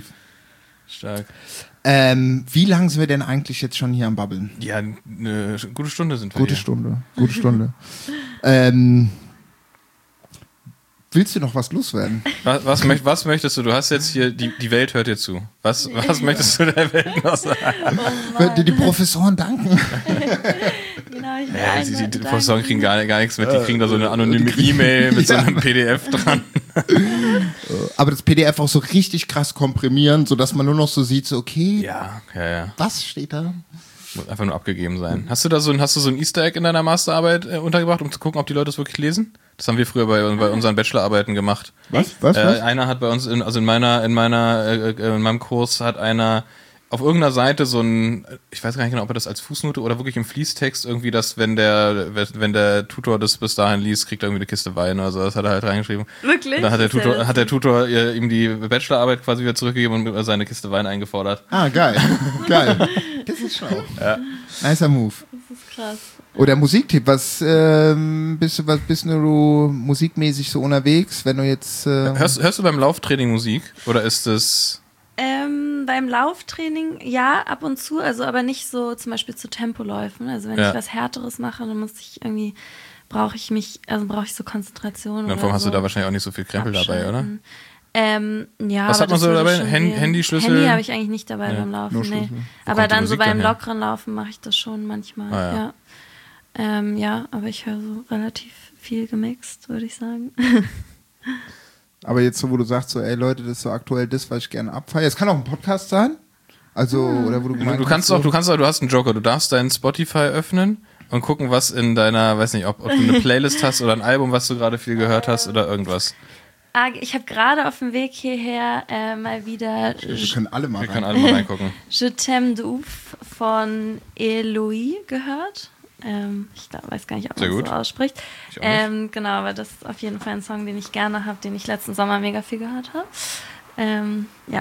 stark. Ähm, wie lange sind wir denn eigentlich jetzt schon hier am Babbeln? Ja, eine gute Stunde sind wir Gute hier. Stunde, gute Stunde. ähm, willst du noch was loswerden? Was, was, möcht, was möchtest du? Du hast jetzt hier, die, die Welt hört dir zu. Was, was möchtest du der Welt noch sagen? Dir die Professoren danken. Genau, ich will Ja, allen die, die, Leuten die danken. Professoren kriegen gar, gar nichts mit. Die kriegen da so eine anonyme E-Mail mit so einem P D F dran. Aber das P D F auch so richtig krass komprimieren, sodass man nur noch so sieht, so okay, Ja, ja, ja. was steht da? Muss einfach nur abgegeben sein. Hast du da so ein, hast du so ein Easter Egg in deiner Masterarbeit äh, untergebracht, um zu gucken, ob die Leute es wirklich lesen? Das haben wir früher bei, bei unseren Bachelorarbeiten gemacht. Was? Was? Äh, was? einer hat bei uns, in, also in meiner, in meiner, äh, äh, in meinem Kurs hat einer auf irgendeiner Seite so ein, ich weiß gar nicht genau, ob er das als Fußnote oder wirklich im Fließtext irgendwie das, wenn der, wenn der Tutor das bis dahin liest, kriegt er irgendwie eine Kiste Wein oder so. Das hat er halt reingeschrieben. Wirklich? Und dann hat der Das ist ja Tutor, hat der witzig. Tutor äh, ihm die Bachelorarbeit quasi wieder zurückgegeben und seine Kiste Wein eingefordert. Ah, geil. Geil. Das ist schlau. Ja. Nicer Move. Das ist krass. Oder Musiktipp, was ähm, bist du, was bist du musikmäßig so unterwegs, wenn du jetzt äh, Hörst, hörst du beim Lauftraining Musik oder ist es Ähm, beim Lauftraining, ja, ab und zu, also aber nicht so zum Beispiel zu Tempoläufen. Also wenn Ja. ich was Härteres mache, dann muss ich irgendwie, brauche ich mich, also brauche ich so Konzentration. in der oder Form hast so. du da wahrscheinlich auch nicht so viel Krempel dabei, oder? Abschalten. Ähm, ja, Was aber hat man das so würde dabei? schon Hand- gehen. Handy, Schlüssel? Handy habe ich eigentlich nicht dabei Ja, beim Laufen, nur nee. Schlüssel. Wo Aber kommt die dann so Musik beim dann her? lockeren Laufen mache ich das schon manchmal, Ah, ja. ja. Ähm, ja, aber ich höre so relativ viel gemixt, würde ich sagen. Aber jetzt so, wo du sagst, so, ey Leute, das ist so aktuell das, was ich gerne abfeiere. Es kann auch ein Podcast sein. Also, hm. oder wo du gemeint Du, du kannst hast, auch, du kannst auch, du hast einen Joker, du darfst deinen Spotify öffnen und gucken, was in deiner, weiß nicht, ob, ob du eine Playlist hast oder ein Album, was du gerade viel gehört hast oder irgendwas. Ah, ich habe gerade auf dem Weg hierher äh, mal wieder Wir können alle mal Wir rein. können alle mal reingucken. Je t'aime de ouf von Eloy gehört. Ähm, ich glaub, weiß gar nicht, ob Sehr man gut. so ausspricht. Ich auch nicht. Ähm, genau, aber das ist auf jeden Fall ein Song, den ich gerne habe, den ich letzten Sommer mega viel gehört habe. Ähm, ja.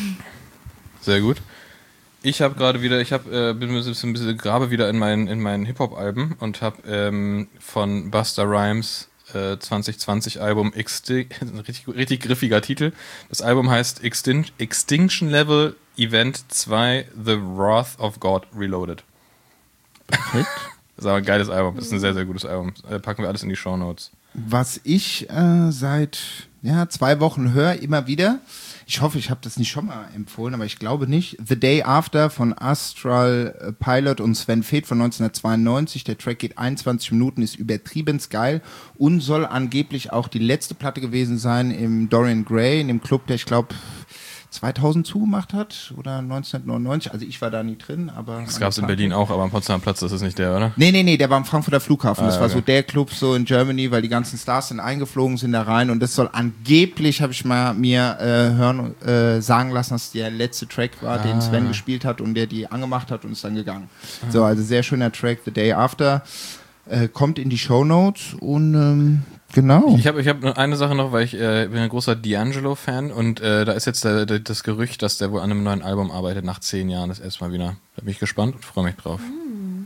Sehr gut. Ich habe gerade wieder, ich habe äh, bin ein bisschen, ein bisschen grabe wieder in meinen in meinen Hip-Hop-Alben und habe ähm, von Busta Rhymes äh, zwanzig zwanzig Album Exti- richtig, richtig griffiger Titel. Das Album heißt Extin- Extinction Level Event zwei The Wrath of God Reloaded. Perfekt. Das ist aber ein geiles Album. Das ist ein sehr, sehr gutes Album. Äh, packen wir alles in die Shownotes. Was ich äh, seit ja, zwei Wochen höre, immer wieder, ich hoffe, ich habe das nicht schon mal empfohlen, aber ich glaube nicht, The Day After von Astral Pilot und Sven Feth von neunzehnhundertzweiundneunzig. Der Track geht einundzwanzig Minuten, ist übertrieben geil und soll angeblich auch die letzte Platte gewesen sein im Dorian Gray, in dem Club, der ich glaube zweitausend zugemacht hat oder neunzehnhundertneunundneunzig. Also ich war da nie drin, aber... Das gab es in Berlin auch, aber am Potsdamer Platz, das ist nicht der, oder? Nee, nee, nee, der war am Frankfurter Flughafen. Ah, das war okay. so der Club so in Germany, weil die ganzen Stars sind eingeflogen, sind da rein und das soll angeblich, habe ich mal mir äh, hören, äh, sagen lassen, dass der letzte Track war, Ah. den Sven gespielt hat und der die angemacht hat und ist dann gegangen. Ah. So, also sehr schöner Track, The Day After. Äh, kommt in die Shownotes und ähm, genau. Ich habe ich hab eine Sache noch, weil ich äh, bin ein großer D'Angelo-Fan und äh, da ist jetzt der, der, das Gerücht, dass der wohl an einem neuen Album arbeitet, nach zehn Jahren, das erstmal wieder. Da bin ich gespannt und freue mich drauf. Mm.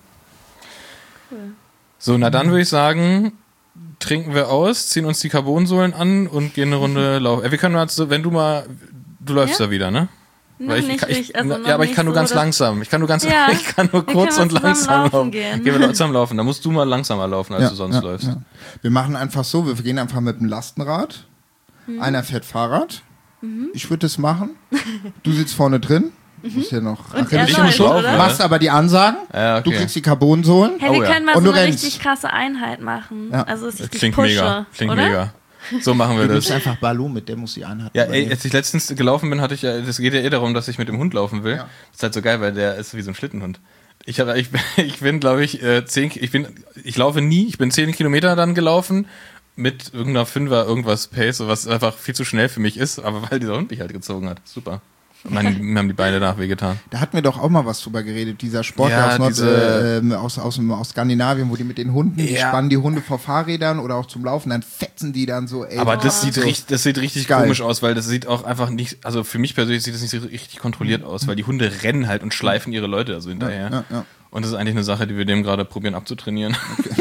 Cool. So, na dann würde ich sagen, trinken wir aus, ziehen uns die Carbonsohlen an und gehen eine Runde laufen. Äh, wir können mal, so, wenn du mal, du läufst Ja? da wieder, ne? Noch Weil ich, nicht ich, ich, richtig, also ja, noch aber ich nicht kann nur so, ganz dass- langsam. Ich kann nur ganz, Ja, ich kann nur wir kurz können und mal zusammen langsam laufen laufen. gehen. Gehen wir zusammen laufen. Da musst du mal langsamer laufen, als Ja, du sonst ja, läufst. ja. Wir machen einfach so, wir gehen einfach mit dem Lastenrad. Mhm. Einer fährt Fahrrad. Ich würde das machen. Du sitzt vorne drin. Du musst ja noch Und er Ach, Ich läuft, muss laufen, oder? ne? machst aber die Ansagen. Ja, okay. Du kriegst die Carbonsohlen. Hey, Oh wir ja. können mal Und so du eine rennst. richtig krasse Einheit machen. Ja. Also, dass ich Das dich klingt pushe, mega. Klingt oder? mega. So machen wir Du bist das. einfach Baloo, mit der muss die Einheit Ja, ey, übernehmen. als ich letztens gelaufen bin, hatte ich ja, das geht ja eh darum, dass ich mit dem Hund laufen will. Ja. Das ist halt so geil, weil der ist wie so ein Schlittenhund. Ich, hab, ich, ich bin, glaube ich, äh, zehn, ich bin, ich laufe nie, ich bin zehn Kilometer dann gelaufen mit irgendeiner Fünfer irgendwas Pace, was einfach viel zu schnell für mich ist, aber weil dieser Hund mich halt gezogen hat. Super. Und mein, mir haben die Beine danach wehgetan. Da hatten wir doch auch mal was drüber geredet, dieser Sport Ja, aus, Nord, diese- äh, ähm, aus, aus, aus Skandinavien, wo die mit den Hunden, die Ja. spannen die Hunde vor Fahrrädern oder auch zum Laufen, dann fetzen die dann so, ey. Aber das das ist sieht, so. richtig, das sieht richtig Geil. komisch aus, weil das sieht auch einfach nicht, also für mich persönlich sieht das nicht so richtig kontrolliert aus, weil die Hunde rennen halt und schleifen ihre Leute da so hinterher. Ja, ja. Und das ist eigentlich eine Sache, die wir dem gerade probieren abzutrainieren.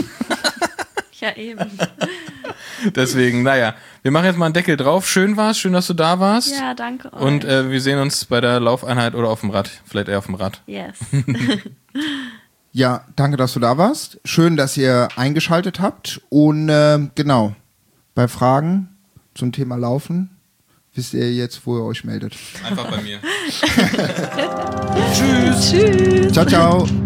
Ja, eben. Deswegen, naja, wir machen jetzt mal einen Deckel drauf. Schön war's, schön, dass du da warst. Ja, danke euch. Und äh, wir sehen uns bei der Laufeinheit oder auf dem Rad. Vielleicht eher auf dem Rad. Yes. Ja, danke, dass du da warst. Schön, dass ihr eingeschaltet habt. Und äh, genau, bei Fragen zum Thema Laufen wisst ihr jetzt, wo ihr euch meldet. Einfach bei mir. Tschüss. Ciao, ciao.